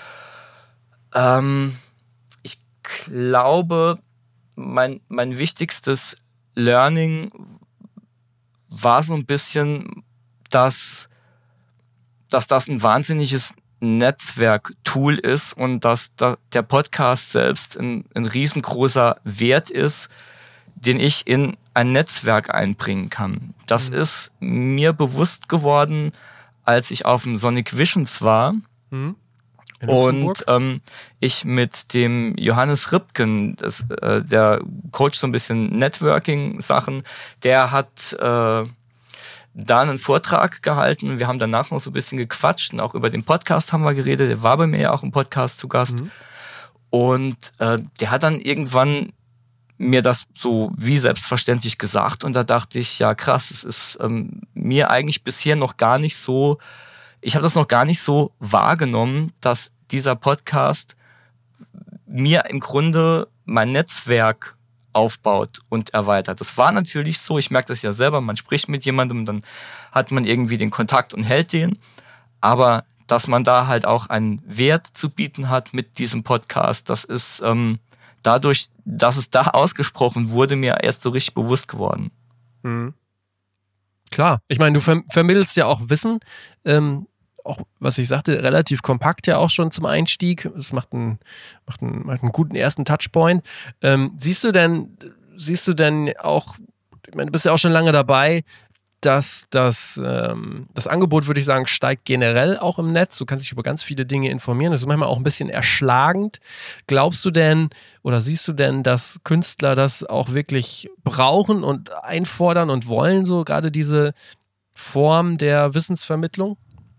Ähm, ich glaube, mein, mein wichtigstes Learning war so ein bisschen, dass, dass das ein wahnsinniges Netzwerk-Tool ist und dass da der Podcast selbst ein, ein riesengroßer Wert ist, den ich in ein Netzwerk einbringen kann. Das mhm. ist mir bewusst geworden, als ich auf dem Sonic Visions war. Mhm. Und ähm, ich mit dem Johannes Ripken, das, äh, der coacht so ein bisschen Networking-Sachen, der hat äh, da einen Vortrag gehalten. Wir haben danach noch so ein bisschen gequatscht und auch über den Podcast haben wir geredet. Der war bei mir ja auch im Podcast zu Gast. Mhm. Und äh, der hat dann irgendwann mir das so wie selbstverständlich gesagt. Und da dachte ich, ja krass, es ist ähm, mir eigentlich bisher noch gar nicht so... Ich habe das noch gar nicht so wahrgenommen, dass dieser Podcast mir im Grunde mein Netzwerk aufbaut und erweitert. Das war natürlich so, ich merke das ja selber, man spricht mit jemandem, dann hat man irgendwie den Kontakt und hält den. Aber dass man da halt auch einen Wert zu bieten hat mit diesem Podcast, das ist ähm, dadurch, dass es da ausgesprochen wurde, mir erst so richtig bewusst geworden. Mhm. Klar, ich meine, du ver- vermittelst ja auch Wissen, ähm, auch, was ich sagte, relativ kompakt ja auch schon zum Einstieg. Es macht einen, macht einen, macht einen guten ersten Touchpoint. Ähm, siehst du denn, siehst du denn auch, ich meine, du bist ja auch schon lange dabei, dass das, ähm, das Angebot, würde ich sagen, steigt generell auch im Netz. Du kannst dich über ganz viele Dinge informieren. Das ist manchmal auch ein bisschen erschlagend. Glaubst du denn oder siehst du denn, dass Künstler das auch wirklich brauchen und einfordern und wollen, so gerade diese Form der Wissensvermittlung?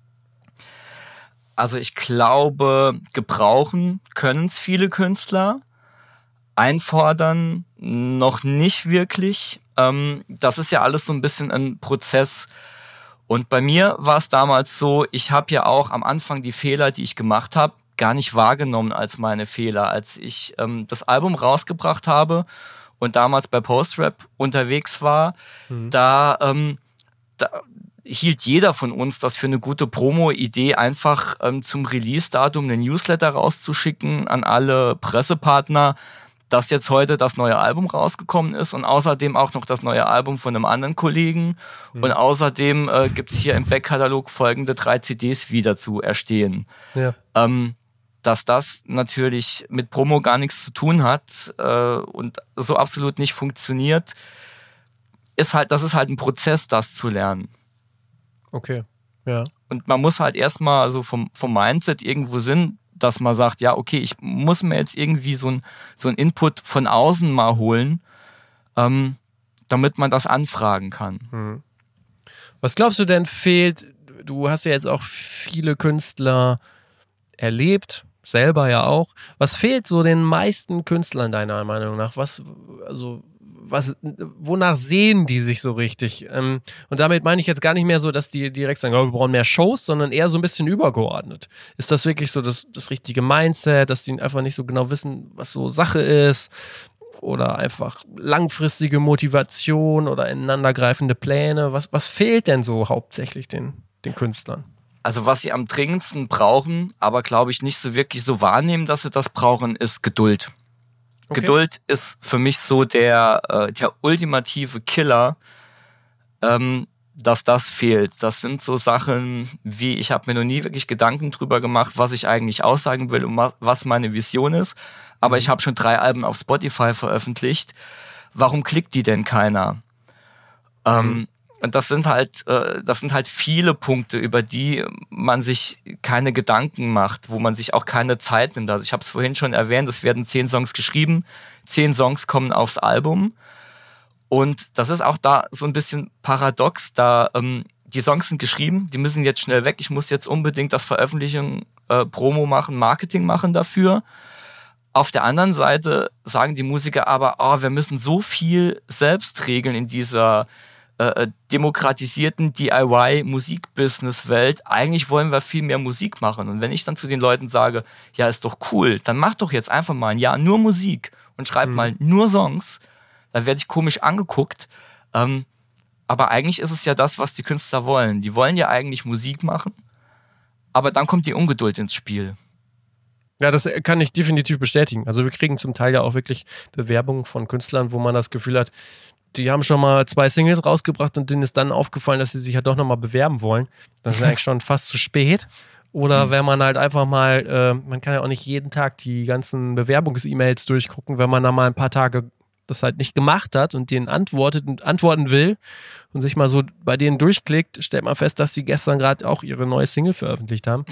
Also ich glaube, gebrauchen können es viele Künstler, einfordern noch nicht wirklich. Ähm, das ist ja alles so ein bisschen ein Prozess. Und bei mir war es damals so, ich habe ja auch am Anfang die Fehler, die ich gemacht habe, gar nicht wahrgenommen als meine Fehler. Als ich ähm, das Album rausgebracht habe und damals bei Postrap unterwegs war, mhm. da... Ähm, da hielt jeder von uns das für eine gute Promo-Idee, einfach ähm, zum Release-Datum einen Newsletter rauszuschicken an alle Pressepartner. dass jetzt heute das neue Album rausgekommen ist und außerdem auch noch das neue Album von einem anderen Kollegen. Mhm. Und außerdem äh, gibt es hier im Backkatalog folgende drei C Ds wieder zu erstehen. Ja. Ähm, dass das natürlich mit Promo gar nichts zu tun hat äh, und so absolut nicht funktioniert, ist halt, das ist halt ein Prozess, das zu lernen. Okay, ja. Und man muss halt erstmal so vom, vom Mindset irgendwo sind, dass man sagt, ja, okay, ich muss mir jetzt irgendwie so ein, so ein Input von außen mal holen, ähm, damit man das anfragen kann. Hm. Was glaubst du denn fehlt? Du hast ja jetzt auch viele Künstler erlebt, selber ja auch. Was fehlt so den meisten Künstlern deiner Meinung nach? Was, also, was, wonach sehen die sich so richtig? Ähm, und damit meine ich jetzt gar nicht mehr so, dass die direkt sagen, oh, wir brauchen mehr Shows, sondern eher so ein bisschen übergeordnet. Ist das wirklich so das, das richtige Mindset, dass die einfach nicht so genau wissen, was so Sache ist? Oder einfach langfristige Motivation oder ineinandergreifende Pläne? Was, was fehlt denn so hauptsächlich den, den Künstlern? Also was sie am dringendsten brauchen, aber glaube ich nicht so wirklich so wahrnehmen, dass sie das brauchen, ist Geduld. Okay. Geduld ist für mich so der, äh, der ultimative Killer, ähm, dass das fehlt. Das sind so Sachen wie, ich habe mir noch nie wirklich Gedanken drüber gemacht, was ich eigentlich aussagen will und was meine Vision ist. Aber ich habe schon drei Alben auf Spotify veröffentlicht. Warum klickt die denn keiner? Mhm. Ähm, und das sind halt, äh, das sind halt viele Punkte, über die man sich keine Gedanken macht, wo man sich auch keine Zeit nimmt. Also ich habe es vorhin schon erwähnt, es werden zehn Songs geschrieben, zehn Songs kommen aufs Album. Und das ist auch da so ein bisschen paradox, da ähm, die Songs sind geschrieben, die müssen jetzt schnell weg. Ich muss jetzt unbedingt das Veröffentlichung, äh, Promo machen, Marketing machen dafür. Auf der anderen Seite sagen die Musiker aber, oh, wir müssen so viel selbst regeln in dieser äh, demokratisierten D I Y-Musikbusiness-Welt. Eigentlich wollen wir viel mehr Musik machen. Und wenn ich dann zu den Leuten sage, ja, ist doch cool, dann mach doch jetzt einfach mal ein Jahr nur Musik und schreib mhm. mal nur Songs, dann werde ich komisch angeguckt. Ähm, aber eigentlich ist es ja das, was die Künstler wollen. Die wollen ja eigentlich Musik machen, aber dann kommt die Ungeduld ins Spiel. Ja, das kann ich definitiv bestätigen. Also wir kriegen zum Teil ja auch wirklich Bewerbungen von Künstlern, wo man das Gefühl hat, die haben schon mal zwei Singles rausgebracht und denen ist dann aufgefallen, dass sie sich halt doch nochmal bewerben wollen. Das ist eigentlich schon fast zu spät. Oder wenn man halt einfach mal, äh, man kann ja auch nicht jeden Tag die ganzen Bewerbungs-E-Mails durchgucken, wenn man da mal ein paar Tage das halt nicht gemacht hat und denen antwortet und antworten will und sich mal so bei denen durchklickt, stellt man fest, dass sie gestern gerade auch ihre neue Single veröffentlicht haben.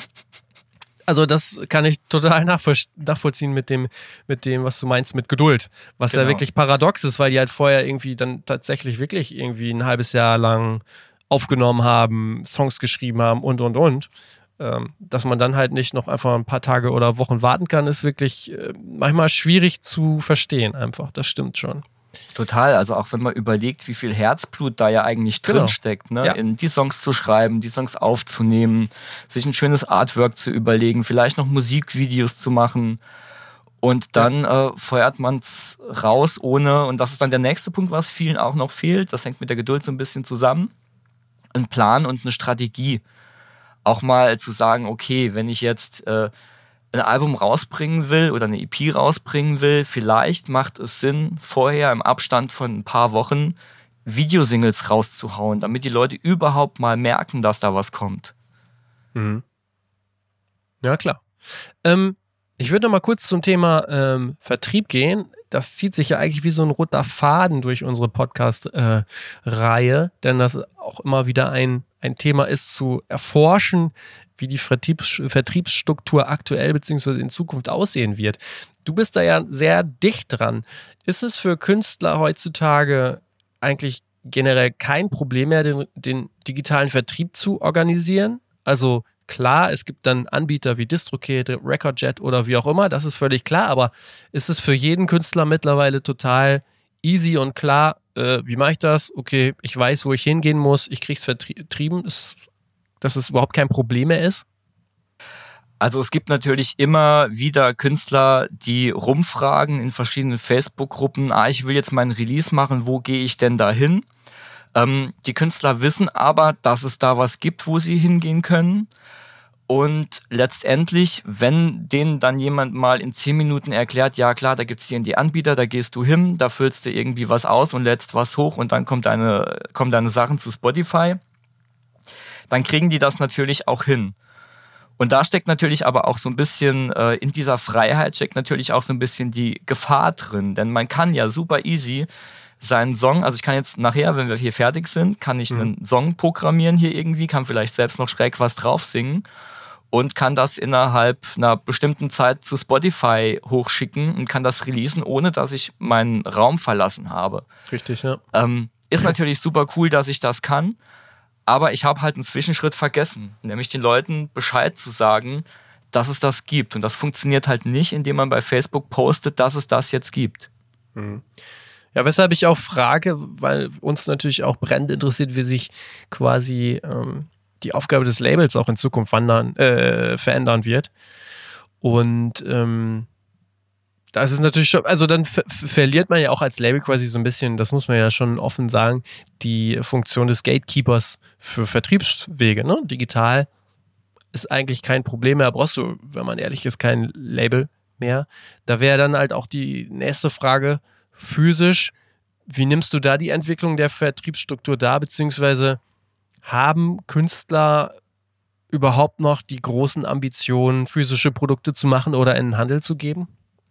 Also das kann ich total nachvoll- nachvollziehen mit dem, mit dem, was du meinst, mit Geduld. Was genau. ja wirklich paradox ist, weil die halt vorher irgendwie dann tatsächlich wirklich irgendwie ein halbes Jahr lang aufgenommen haben, Songs geschrieben haben und, und, und. Ähm, dass man dann halt nicht noch einfach ein paar Tage oder Wochen warten kann, ist wirklich äh, manchmal schwierig zu verstehen einfach. Das stimmt schon. Total, also auch wenn man überlegt, wie viel Herzblut da ja eigentlich drin genau. steckt, ne? Ja. In die Songs zu schreiben, die Songs aufzunehmen, sich ein schönes Artwork zu überlegen, vielleicht noch Musikvideos zu machen und dann ja. äh, feuert man es raus ohne, und das ist dann der nächste Punkt, was vielen auch noch fehlt, das hängt mit der Geduld so ein bisschen zusammen, ein Plan und eine Strategie. Auch mal zu sagen, okay, wenn ich jetzt äh, ein Album rausbringen will oder eine E P rausbringen will, vielleicht macht es Sinn, vorher im Abstand von ein paar Wochen Videosingles rauszuhauen, damit die Leute überhaupt mal merken, dass da was kommt. Mhm. Ja, klar. Ähm, ich würde noch mal kurz zum Thema ähm, Vertrieb gehen. Das zieht sich ja eigentlich wie so ein roter Faden durch unsere Podcast-Reihe, äh, denn das auch immer wieder ein, ein Thema ist, zu erforschen, wie die Vertriebs- Vertriebsstruktur aktuell bzw. in Zukunft aussehen wird. Du bist da ja sehr dicht dran. Ist es für Künstler heutzutage eigentlich generell kein Problem mehr, den, den digitalen Vertrieb zu organisieren? Also klar, es gibt dann Anbieter wie DistroKid, Recordjet oder wie auch immer, das ist völlig klar, aber ist es für jeden Künstler mittlerweile total easy und klar, äh, wie mache ich das? Okay, ich weiß, wo ich hingehen muss, ich kriege es vertrieben, ist dass es überhaupt kein Problem mehr ist? Also es gibt natürlich immer wieder Künstler, die rumfragen in verschiedenen Facebook-Gruppen, ah, ich will jetzt meinen Release machen, wo gehe ich denn da hin? Ähm, die Künstler wissen aber, dass es da was gibt, wo sie hingehen können. Und letztendlich, wenn denen dann jemand mal in zehn Minuten erklärt, ja klar, da gibt es die Anbieter, da gehst du hin, da füllst du irgendwie was aus und lädst was hoch und dann kommt deine, kommen deine Sachen zu Spotify, dann kriegen die das natürlich auch hin. Und da steckt natürlich aber auch so ein bisschen, äh, in dieser Freiheit steckt natürlich auch so ein bisschen die Gefahr drin. Denn man kann ja super easy seinen Song, also ich kann jetzt nachher, wenn wir hier fertig sind, kann ich mhm. einen Song programmieren hier irgendwie, kann vielleicht selbst noch schräg was drauf singen und kann das innerhalb einer bestimmten Zeit zu Spotify hochschicken und kann das releasen, ohne dass ich meinen Raum verlassen habe. Richtig, ja. Ähm, ist natürlich super cool, dass ich das kann, aber ich habe halt einen Zwischenschritt vergessen, nämlich den Leuten Bescheid zu sagen, dass es das gibt. Und das funktioniert halt nicht, indem man bei Facebook postet, dass es das jetzt gibt. Mhm. Ja, weshalb ich auch frage, weil uns natürlich auch brennend interessiert, wie sich quasi ähm, die Aufgabe des Labels auch in Zukunft wandern, äh, verändern wird. Und ähm, das ist natürlich schon, also dann ver- verliert man ja auch als Label quasi so ein bisschen, das muss man ja schon offen sagen, die Funktion des Gatekeepers für Vertriebswege. Ne? Digital ist eigentlich kein Problem mehr, brauchst du, wenn man ehrlich ist, kein Label mehr. Da wäre dann halt auch die nächste Frage, physisch, wie nimmst du da die Entwicklung der Vertriebsstruktur da, beziehungsweise haben Künstler überhaupt noch die großen Ambitionen, physische Produkte zu machen oder in den Handel zu geben?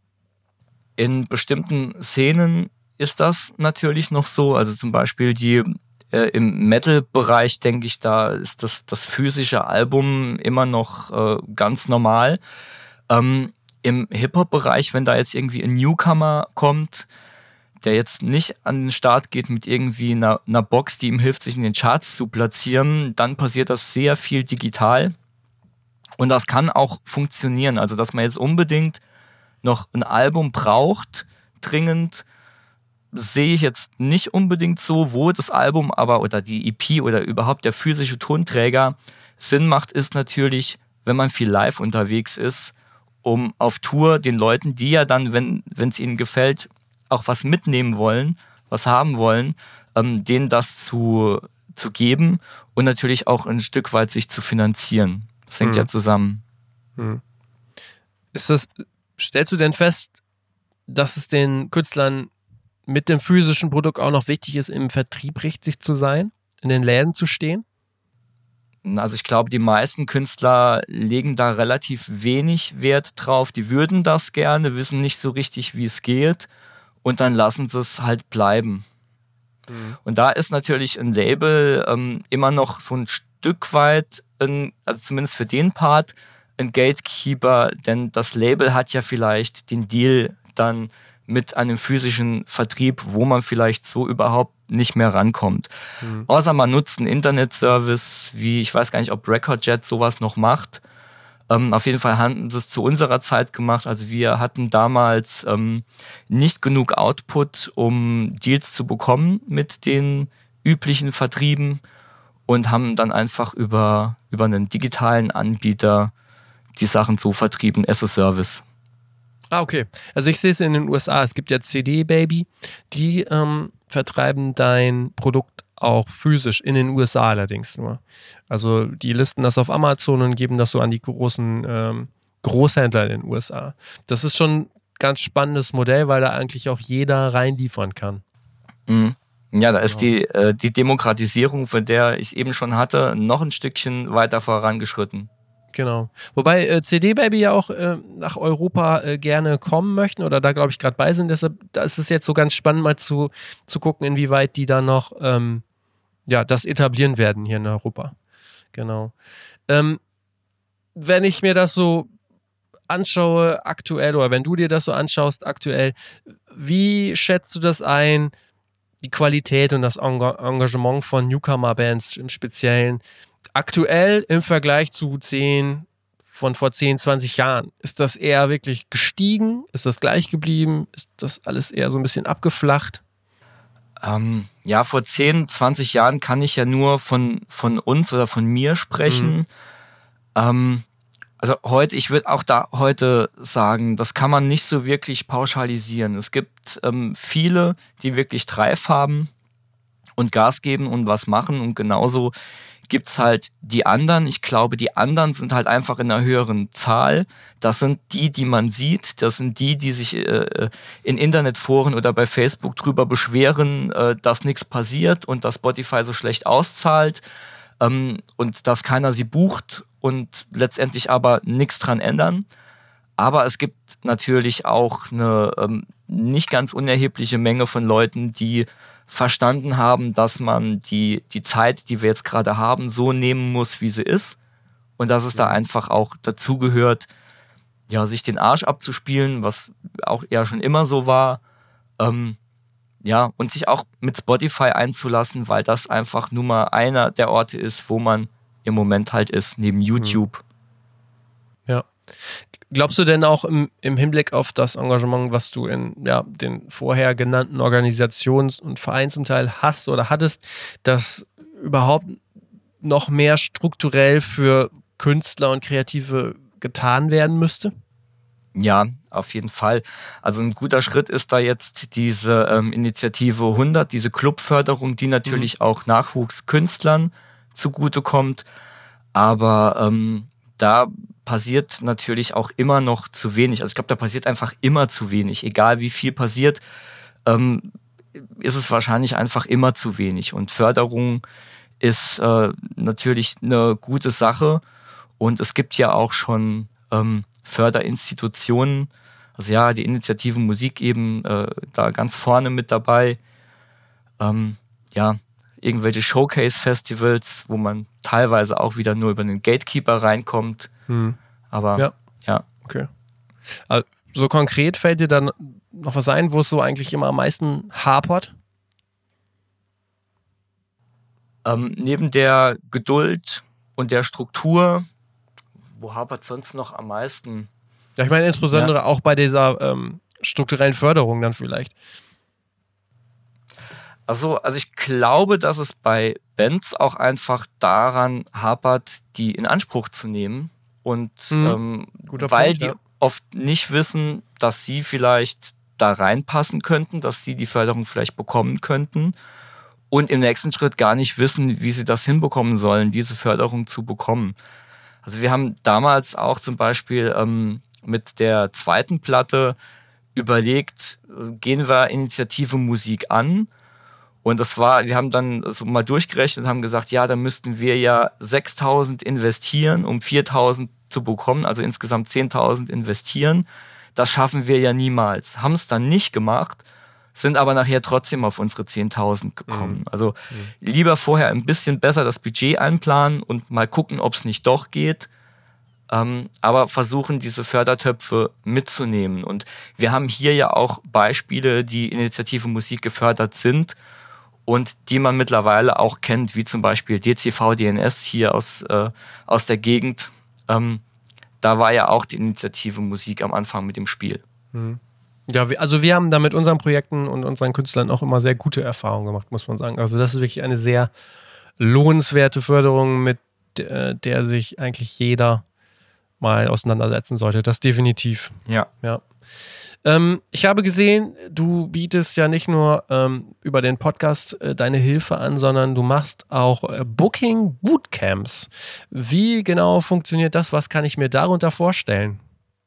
In bestimmten Szenen ist das natürlich noch so, also zum Beispiel die äh, im Metal-Bereich, denke ich, da ist das, das physische Album immer noch äh, ganz normal. Ähm, im Hip-Hop-Bereich, wenn da jetzt irgendwie ein Newcomer kommt, der jetzt nicht an den Start geht mit irgendwie einer, einer Box, die ihm hilft, sich in den Charts zu platzieren, dann passiert das sehr viel digital. Und das kann auch funktionieren. Also, dass man jetzt unbedingt noch ein Album braucht, dringend, sehe ich jetzt nicht unbedingt so. Wo das Album aber oder die E P oder überhaupt der physische Tonträger Sinn macht, ist natürlich, wenn man viel live unterwegs ist, um auf Tour den Leuten, die ja dann, wenn es ihnen gefällt, auch was mitnehmen wollen, was haben wollen, ähm, denen das zu, zu geben und natürlich auch ein Stück weit sich zu finanzieren. Das hängt hm. ja zusammen. Hm. Ist das, stellst du denn fest, dass es den Künstlern mit dem physischen Produkt auch noch wichtig ist, im Vertrieb richtig zu sein, in den Läden zu stehen? Also ich glaube, die meisten Künstler legen da relativ wenig Wert drauf. Die würden das gerne, wissen nicht so richtig, wie es geht. Und dann lassen sie es halt bleiben. Mhm. Und da ist natürlich ein Label ähm, immer noch so ein Stück weit, ein, also zumindest für den Part, ein Gatekeeper, denn das Label hat ja vielleicht den Deal dann mit einem physischen Vertrieb, wo man vielleicht so überhaupt nicht mehr rankommt. Mhm. Außer man nutzt einen Internetservice, wie, ich weiß gar nicht, ob Recordjet sowas noch macht. Ähm, auf jeden Fall haben sie es zu unserer Zeit gemacht. Also wir hatten damals ähm, nicht genug Output, um Deals zu bekommen mit den üblichen Vertrieben und haben dann einfach über, über einen digitalen Anbieter die Sachen so vertrieben, as a Service. Ah, okay. Also ich sehe es in den U S A. Es gibt ja C D Baby, die ähm, vertreiben dein Produkt auch physisch, in den U S A allerdings nur. Also die listen das auf Amazon und geben das so an die großen ähm, Großhändler in den U S A. Das ist schon ein ganz spannendes Modell, weil da eigentlich auch jeder reinliefern kann. Mhm. Ja, da ist genau. die, äh, die Demokratisierung, von der ich eben schon hatte, noch ein Stückchen weiter vorangeschritten. Genau. Wobei äh, C D Baby ja auch äh, nach Europa äh, gerne kommen möchten oder da, glaube ich, gerade bei sind. Deshalb da ist es jetzt so ganz spannend, mal zu, zu gucken, inwieweit die da noch ähm, ja, das etablieren werden hier in Europa. Genau. Ähm, wenn ich mir das so anschaue aktuell oder wenn du dir das so anschaust aktuell, wie schätzt du das ein, die Qualität und das Engagement von Newcomer-Bands im Speziellen aktuell im Vergleich zu zehn von vor zehn, zwanzig Jahren? Ist das eher wirklich gestiegen? Ist das gleich geblieben? Ist das alles eher so ein bisschen abgeflacht? Ähm, ja, vor zehn, zwanzig Jahren kann ich ja nur von, von uns oder von mir sprechen. Mhm. Ähm, also heute, ich würde auch da heute sagen, das kann man nicht so wirklich pauschalisieren. Es gibt ähm, viele, die wirklich Drive haben und Gas geben und was machen. Und genauso gibt es halt die anderen. Ich glaube, die anderen sind halt einfach in einer höheren Zahl. Das sind die, die man sieht. Das sind die, die sich äh, in Internetforen oder bei Facebook drüber beschweren, äh, dass nichts passiert und dass Spotify so schlecht auszahlt ähm, und dass keiner sie bucht und letztendlich aber nichts dran ändern. Aber es gibt natürlich auch eine ähm, nicht ganz unerhebliche Menge von Leuten, die verstanden haben, dass man die, die Zeit, die wir jetzt gerade haben, so nehmen muss, wie sie ist. Und dass es da einfach auch dazugehört, ja, sich den Arsch abzuspielen, was auch eher schon immer so war. Ähm, ja, und sich auch mit Spotify einzulassen, weil das einfach nur mal einer der Orte ist, wo man im Moment halt ist, neben YouTube. Ja. Glaubst du denn auch im, im Hinblick auf das Engagement, was du in ja, den vorher genannten Organisations- und Vereinen zum Teil hast oder hattest, dass überhaupt noch mehr strukturell für Künstler und Kreative getan werden müsste? Ja, auf jeden Fall. Also ein guter Schritt ist da jetzt diese ähm, Initiative hundert, diese Clubförderung, die natürlich mhm. auch Nachwuchskünstlern zugutekommt. Aber ähm, da passiert natürlich auch immer noch zu wenig. Also ich glaube, da passiert einfach immer zu wenig. Egal wie viel passiert, ähm, ist es wahrscheinlich einfach immer zu wenig. Und Förderung ist äh, natürlich eine gute Sache. Und es gibt ja auch schon ähm, Förderinstitutionen. Also ja, die Initiative Musik eben äh, da ganz vorne mit dabei. Ähm, ja, irgendwelche Showcase-Festivals, wo man teilweise auch wieder nur über einen Gatekeeper reinkommt. Hm. Aber ja. ja. Okay. Also, so konkret fällt dir dann noch was ein, wo es so eigentlich immer am meisten hapert? Ähm, neben der Geduld und der Struktur, wo hapert es sonst noch am meisten? Ja, ich meine insbesondere ja. auch bei dieser ähm, strukturellen Förderung dann vielleicht. Also, also ich glaube, dass es bei Bands auch einfach daran hapert, die in Anspruch zu nehmen. Und mhm. ähm, weil Punkt, die ja. oft nicht wissen, dass sie vielleicht da reinpassen könnten, dass sie die Förderung vielleicht bekommen könnten und im nächsten Schritt gar nicht wissen, wie sie das hinbekommen sollen, diese Förderung zu bekommen. Also wir haben damals auch zum Beispiel ähm, mit der zweiten Platte überlegt, gehen wir Initiative Musik an. Und das war, wir haben dann so mal durchgerechnet und haben gesagt, ja, da müssten wir ja sechstausend investieren, um viertausend zu bekommen, also insgesamt zehntausend investieren. Das schaffen wir ja niemals. Haben es dann nicht gemacht, sind aber nachher trotzdem auf unsere zehntausend gekommen. Mhm. Also mhm. lieber vorher ein bisschen besser das Budget einplanen und mal gucken, ob es nicht doch geht. Ähm, aber versuchen, diese Fördertöpfe mitzunehmen. Und wir haben hier ja auch Beispiele, die Initiative Musik gefördert sind und die man mittlerweile auch kennt, wie zum Beispiel D C V D N S hier aus, äh, aus der Gegend. Ähm, da war ja auch die Initiative Musik am Anfang mit dem Spiel. Mhm. Ja, also wir haben da mit unseren Projekten und unseren Künstlern auch immer sehr gute Erfahrungen gemacht, muss man sagen. Also das ist wirklich eine sehr lohnenswerte Förderung, mit der, der sich eigentlich jeder mal auseinandersetzen sollte. Das definitiv. Ja. Ja. Ähm, ich habe gesehen, du bietest ja nicht nur ähm, über den Podcast äh, deine Hilfe an, sondern du machst auch äh, Booking Bootcamps. Wie genau funktioniert das? Was kann ich mir darunter vorstellen?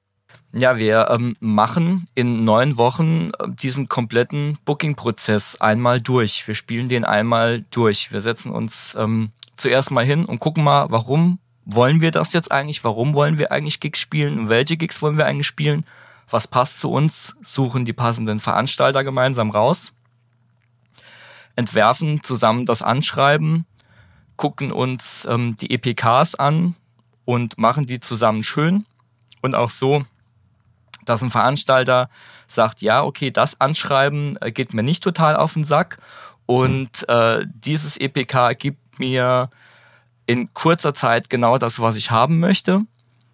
Ja, wir ähm, machen in neun Wochen äh, diesen kompletten Booking-Prozess einmal durch. Wir spielen den einmal durch. Wir setzen uns ähm, zuerst mal hin und gucken mal, warum wollen wir das jetzt eigentlich? Warum wollen wir eigentlich Gigs spielen? Und welche Gigs wollen wir eigentlich spielen? Was passt zu uns? Suchen die passenden Veranstalter gemeinsam raus, entwerfen zusammen das Anschreiben, gucken uns ähm, die E P Ks an und machen die zusammen schön. Und auch so, dass ein Veranstalter sagt, ja, okay, das Anschreiben äh, geht mir nicht total auf den Sack und äh, dieses E P K gibt mir in kurzer Zeit genau das, was ich haben möchte.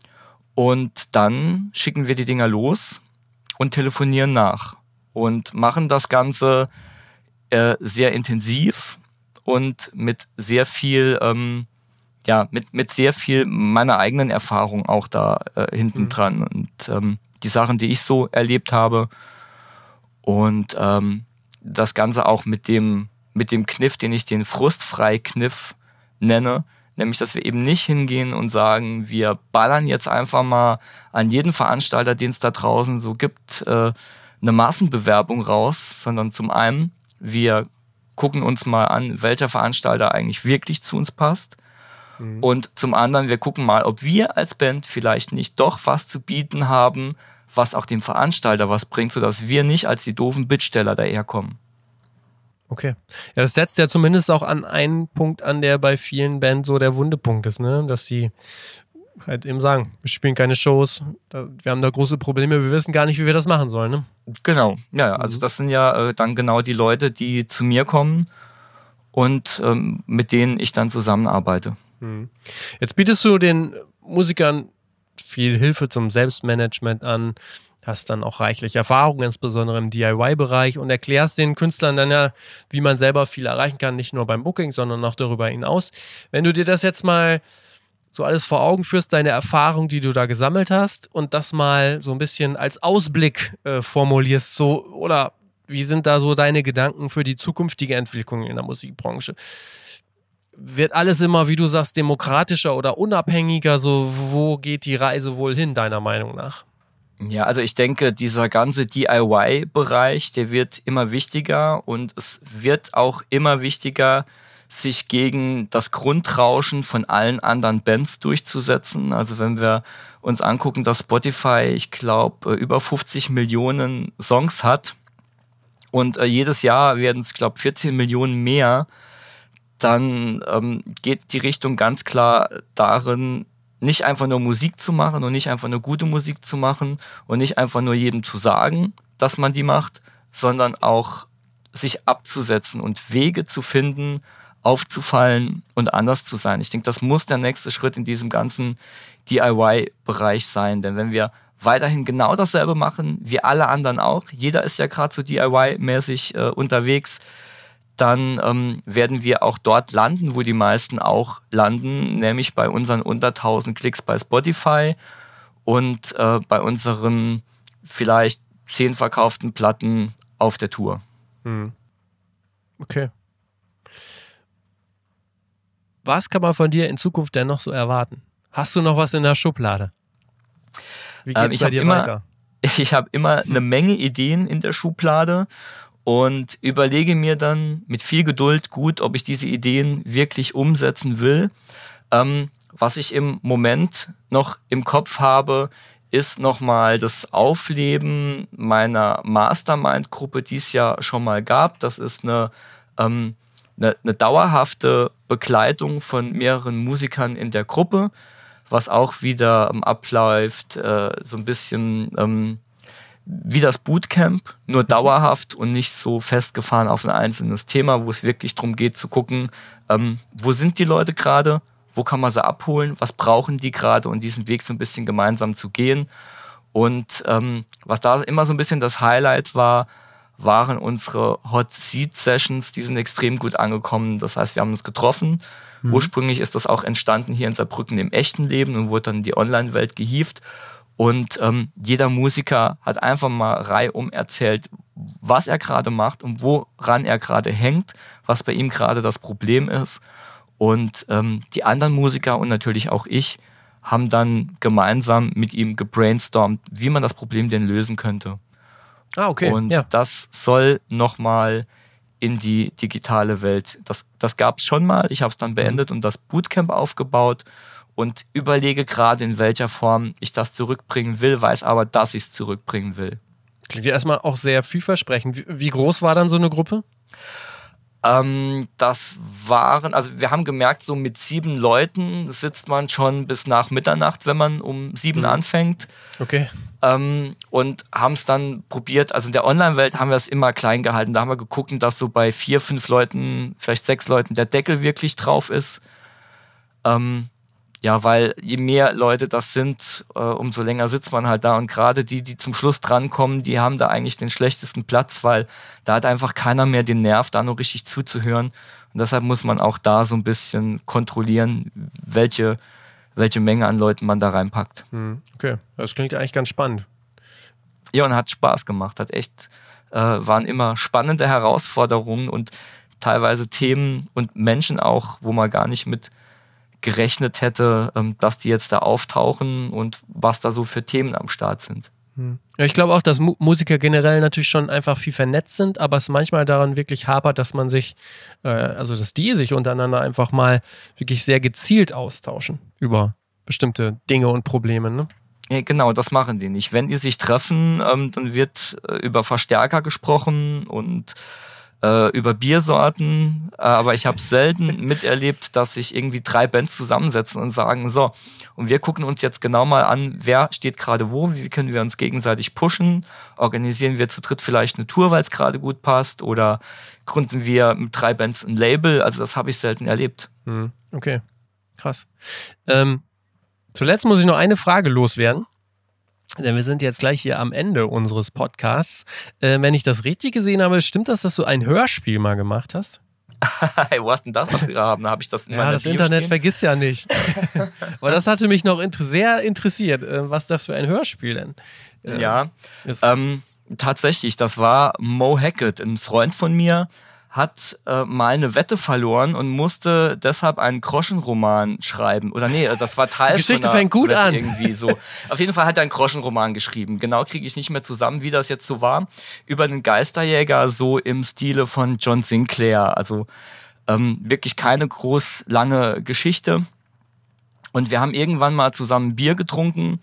Und dann schicken wir die Dinger los und telefonieren nach und machen das Ganze äh, sehr intensiv und mit sehr viel, ähm, ja, mit, mit sehr viel meiner eigenen Erfahrung auch da äh, hinten mhm. dran und ähm, die Sachen, die ich so erlebt habe und ähm, das Ganze auch mit dem mit dem Kniff, den ich den Frustfrei-Kniff nenne, nämlich, dass wir eben nicht hingehen und sagen, wir ballern jetzt einfach mal an jeden Veranstalter, den es da draußen so gibt, äh, eine Massenbewerbung raus, sondern zum einen, wir gucken uns mal an, welcher Veranstalter eigentlich wirklich zu uns passt. Mhm. Und zum anderen, wir gucken mal, ob wir als Band vielleicht nicht doch was zu bieten haben, was auch dem Veranstalter was bringt, sodass wir nicht als die doofen Bittsteller daherkommen. Okay. Ja, das setzt ja zumindest auch an einen Punkt an, der bei vielen Bands so der Wundepunkt ist, ne? Dass sie halt eben sagen, wir spielen keine Shows, wir haben da große Probleme, wir wissen gar nicht, wie wir das machen sollen, ne? Genau, ja, also das sind ja äh, dann genau die Leute, die zu mir kommen und ähm, mit denen ich dann zusammenarbeite. Mhm. Jetzt bietest du den Musikern viel Hilfe zum Selbstmanagement an, hast dann auch reichlich Erfahrung, insbesondere im D I Y-Bereich und erklärst den Künstlern dann ja, wie man selber viel erreichen kann, nicht nur beim Booking, sondern auch darüber hinaus. Wenn du dir das jetzt mal so alles vor Augen führst, deine Erfahrung, die du da gesammelt hast und das mal so ein bisschen als Ausblick äh, formulierst, so, oder wie sind da so deine Gedanken für die zukünftige Entwicklung in der Musikbranche? Wird alles immer, wie du sagst, demokratischer oder unabhängiger? So, wo geht die Reise wohl hin, deiner Meinung nach? Ja, also ich denke, dieser ganze D I Y-Bereich, der wird immer wichtiger und es wird auch immer wichtiger, sich gegen das Grundrauschen von allen anderen Bands durchzusetzen. Also wenn wir uns angucken, dass Spotify, ich glaube, über fünfzig Millionen Songs hat und äh, jedes Jahr werden es, glaube ich, vierzehn Millionen mehr, dann ähm, geht die Richtung ganz klar darin, nicht einfach nur Musik zu machen und nicht einfach nur gute Musik zu machen und nicht einfach nur jedem zu sagen, dass man die macht, sondern auch sich abzusetzen und Wege zu finden, aufzufallen und anders zu sein. Ich denke, das muss der nächste Schritt in diesem ganzen D I Y-Bereich sein, denn wenn wir weiterhin genau dasselbe machen, wie alle anderen auch, jeder ist ja gerade so D I Y-mäßig äh, unterwegs, dann ähm, werden wir auch dort landen, wo die meisten auch landen, nämlich bei unseren unter tausend Klicks bei Spotify und äh, bei unseren vielleicht zehn verkauften Platten auf der Tour. Hm. Okay. Was kann man von dir in Zukunft denn noch so erwarten? Hast du noch was in der Schublade? Wie geht's ähm, ich bei dir immer, weiter? Ich habe immer eine Menge Ideen in der Schublade und überlege mir dann mit viel Geduld gut, ob ich diese Ideen wirklich umsetzen will. Ähm, was ich im Moment noch im Kopf habe, ist nochmal das Aufleben meiner Mastermind-Gruppe, die es ja schon mal gab. Das ist eine, ähm, eine, eine dauerhafte Begleitung von mehreren Musikern in der Gruppe, was auch wieder ähm, abläuft, äh, so ein bisschen ähm, wie das Bootcamp, nur dauerhaft und nicht so festgefahren auf ein einzelnes Thema, wo es wirklich darum geht zu gucken, ähm, wo sind die Leute gerade, wo kann man sie abholen, was brauchen die gerade und diesen Weg so ein bisschen gemeinsam zu gehen. Und ähm, was da immer so ein bisschen das Highlight war, waren unsere Hot Seat Sessions, die sind extrem gut angekommen. Das heißt, wir haben uns getroffen. Mhm. Ursprünglich ist das auch entstanden hier in Saarbrücken im echten Leben und wurde dann in die Online-Welt gehievt. Und ähm, jeder Musiker hat einfach mal reihum erzählt, was er gerade macht und woran er gerade hängt, was bei ihm gerade das Problem ist. Und ähm, die anderen Musiker und natürlich auch ich haben dann gemeinsam mit ihm gebrainstormt, wie man das Problem denn lösen könnte. Ah, okay. Und ja. das soll nochmal in die digitale Welt. Das, das gab es schon mal. Ich habe es dann beendet und das Bootcamp aufgebaut und überlege gerade, in welcher Form ich das zurückbringen will, weiß aber, dass ich es zurückbringen will. Klingt ja erstmal auch sehr vielversprechend. Wie, wie groß war dann so eine Gruppe? Ähm, das waren, also wir haben gemerkt, so mit sieben Leuten sitzt man schon bis nach Mitternacht, wenn man um sieben mhm. anfängt. Okay. Ähm, und haben es dann probiert, also in der Online-Welt haben wir es immer klein gehalten. Da haben wir geguckt, dass so bei vier, fünf Leuten, vielleicht sechs Leuten der Deckel wirklich drauf ist. Ähm, ja, weil je mehr Leute das sind, äh, umso länger sitzt man halt da. Und gerade die, die zum Schluss drankommen, die haben da eigentlich den schlechtesten Platz, weil da hat einfach keiner mehr den Nerv, da nur richtig zuzuhören. Und deshalb muss man auch da so ein bisschen kontrollieren, welche, welche Menge an Leuten man da reinpackt. Okay, das klingt eigentlich ganz spannend. Ja, und hat Spaß gemacht. Hat echt, äh, waren immer spannende Herausforderungen und teilweise Themen und Menschen auch, wo man gar nicht mit gerechnet hätte, ähm, dass die jetzt da auftauchen und was da so für Themen am Start sind. Ja, ich glaube auch, dass Mu- Musiker generell natürlich schon einfach viel vernetzt sind, aber es manchmal daran wirklich hapert, dass man sich, äh, also dass die sich untereinander einfach mal wirklich sehr gezielt austauschen über bestimmte Dinge und Probleme, ne? Ja, genau, das machen die nicht. Wenn die sich treffen, ähm, dann wird äh, über Verstärker gesprochen und äh, über Biersorten, äh, aber ich habe selten miterlebt, dass sich irgendwie drei Bands zusammensetzen und sagen, so, und wir gucken uns jetzt genau mal an, wer steht gerade wo, wie können wir uns gegenseitig pushen, organisieren wir zu dritt vielleicht eine Tour, weil es gerade gut passt, oder gründen wir mit drei Bands ein Label, also das habe ich selten erlebt. Hm, okay, krass. Ähm, zuletzt muss ich noch eine Frage loswerden. Denn wir sind jetzt gleich hier am Ende unseres Podcasts. Äh, wenn ich das richtig gesehen habe, stimmt das, dass du ein Hörspiel mal gemacht hast? Hey, wo hast denn das ausgegraben? Da habe ich das in Ja, meiner das Bio Internet stehen. vergisst ja nicht. Aber das hatte mich noch inter- sehr interessiert, äh, was das für ein Hörspiel denn äh, Ja, ist. ähm, tatsächlich, das war Mo Hackett, ein Freund von mir, hat äh, mal eine Wette verloren und musste deshalb einen Groschenroman schreiben. Oder nee, das war Teil Die Geschichte von einer fängt gut Wette an. Irgendwie so. Auf jeden Fall hat er einen Groschenroman geschrieben. Genau kriege ich nicht mehr zusammen, wie das jetzt so war. Über einen Geisterjäger, so im Stile von John Sinclair. Also ähm, wirklich keine groß lange Geschichte. Und wir haben irgendwann mal zusammen Bier getrunken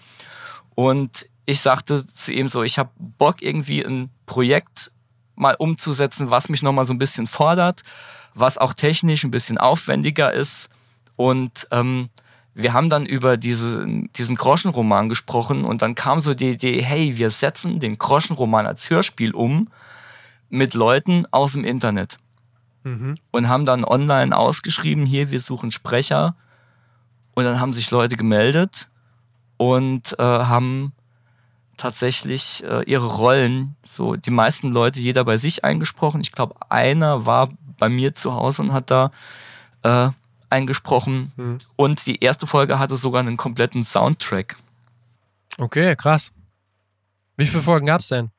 und ich sagte zu ihm so, ich habe Bock irgendwie ein Projekt mal umzusetzen, was mich nochmal so ein bisschen fordert, was auch technisch ein bisschen aufwendiger ist. Und ähm, wir haben dann über diese, diesen Groschenroman gesprochen und dann kam so die Idee, hey, wir setzen den Groschenroman als Hörspiel um mit Leuten aus dem Internet. Mhm. Und haben dann online ausgeschrieben, hier, wir suchen Sprecher. Und dann haben sich Leute gemeldet und äh, haben tatsächlich äh, ihre Rollen, so die meisten Leute, jeder bei sich eingesprochen. Ich glaube, einer war bei mir zu Hause und hat da äh, eingesprochen. Mhm. Und die erste Folge hatte sogar einen kompletten Soundtrack. Okay, krass. Wie viele Folgen gab es denn?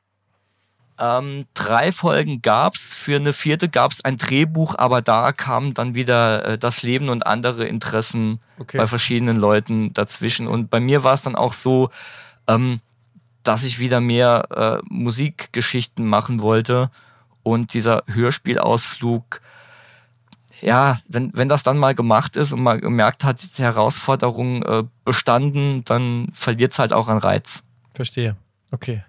Ähm, drei Folgen gab's, für eine vierte gab's ein Drehbuch, aber da kam dann wieder äh, das Leben und andere Interessen Okay. bei verschiedenen Leuten dazwischen. Und bei mir war es dann auch so, ähm, dass ich wieder mehr äh, Musikgeschichten machen wollte und dieser Hörspielausflug, ja, wenn, wenn das dann mal gemacht ist und man gemerkt hat, die Herausforderung äh, bestanden, dann verliert es halt auch an Reiz. Verstehe. Okay.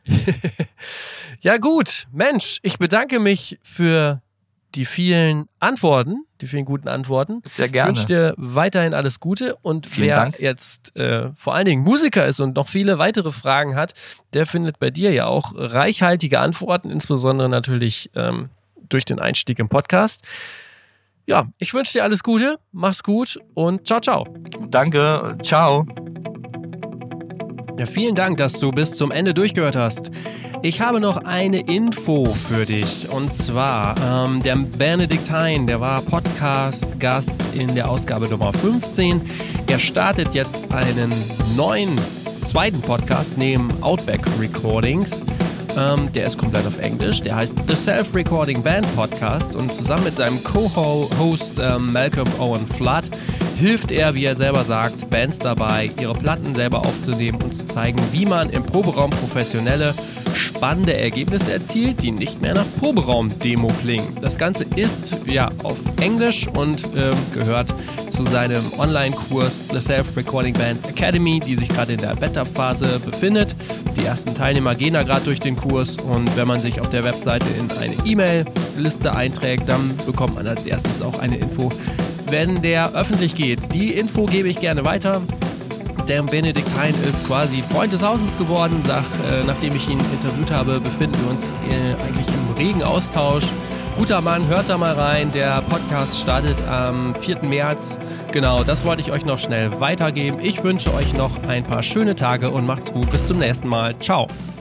Ja gut, Mensch, ich bedanke mich für die vielen Antworten, die vielen guten Antworten. Sehr Ich gerne. wünsche dir weiterhin alles Gute und Vielen wer Dank. jetzt äh, vor allen Dingen Musiker ist und noch viele weitere Fragen hat, der findet bei dir ja auch reichhaltige Antworten, insbesondere natürlich ähm, durch den Einstieg im Podcast. Ja, ich wünsche dir alles Gute, mach's gut und ciao, ciao. Danke, ciao. Ja, vielen Dank, dass du bis zum Ende durchgehört hast. Ich habe noch eine Info für dich. Und zwar, ähm, der Benedikt Hein, der war Podcast-Gast in der Ausgabe Nummer fünfzehn. Er startet jetzt einen neuen, zweiten Podcast neben Outback Recordings. Ähm, der ist komplett auf Englisch. Der heißt The Self-Recording Band Podcast. Und zusammen mit seinem Co-Host ähm, Malcolm Owen Flood hilft er, wie er selber sagt, Bands dabei, ihre Platten selber aufzunehmen und zu zeigen, wie man im Proberaum professionelle, spannende Ergebnisse erzielt, die nicht mehr nach Proberaum-Demo klingen. Das Ganze ist ja auf Englisch und ähm, gehört zu seinem Online-Kurs The Self-Recording Band Academy, die sich gerade in der Beta-Phase befindet. Die ersten Teilnehmer gehen da gerade durch den Kurs und wenn man sich auf der Webseite in eine E-Mail-Liste einträgt, dann bekommt man als erstes auch eine Info, wenn der öffentlich geht. Die Info gebe ich gerne weiter. Der Benedikt Hein ist quasi Freund des Hauses geworden. Sag, äh, nachdem ich ihn interviewt habe, befinden wir uns äh, eigentlich im regen Austausch. Guter Mann, hört da mal rein. Der Podcast startet am vierten März. Genau, das wollte ich euch noch schnell weitergeben. Ich wünsche euch noch ein paar schöne Tage und macht's gut. Bis zum nächsten Mal. Ciao.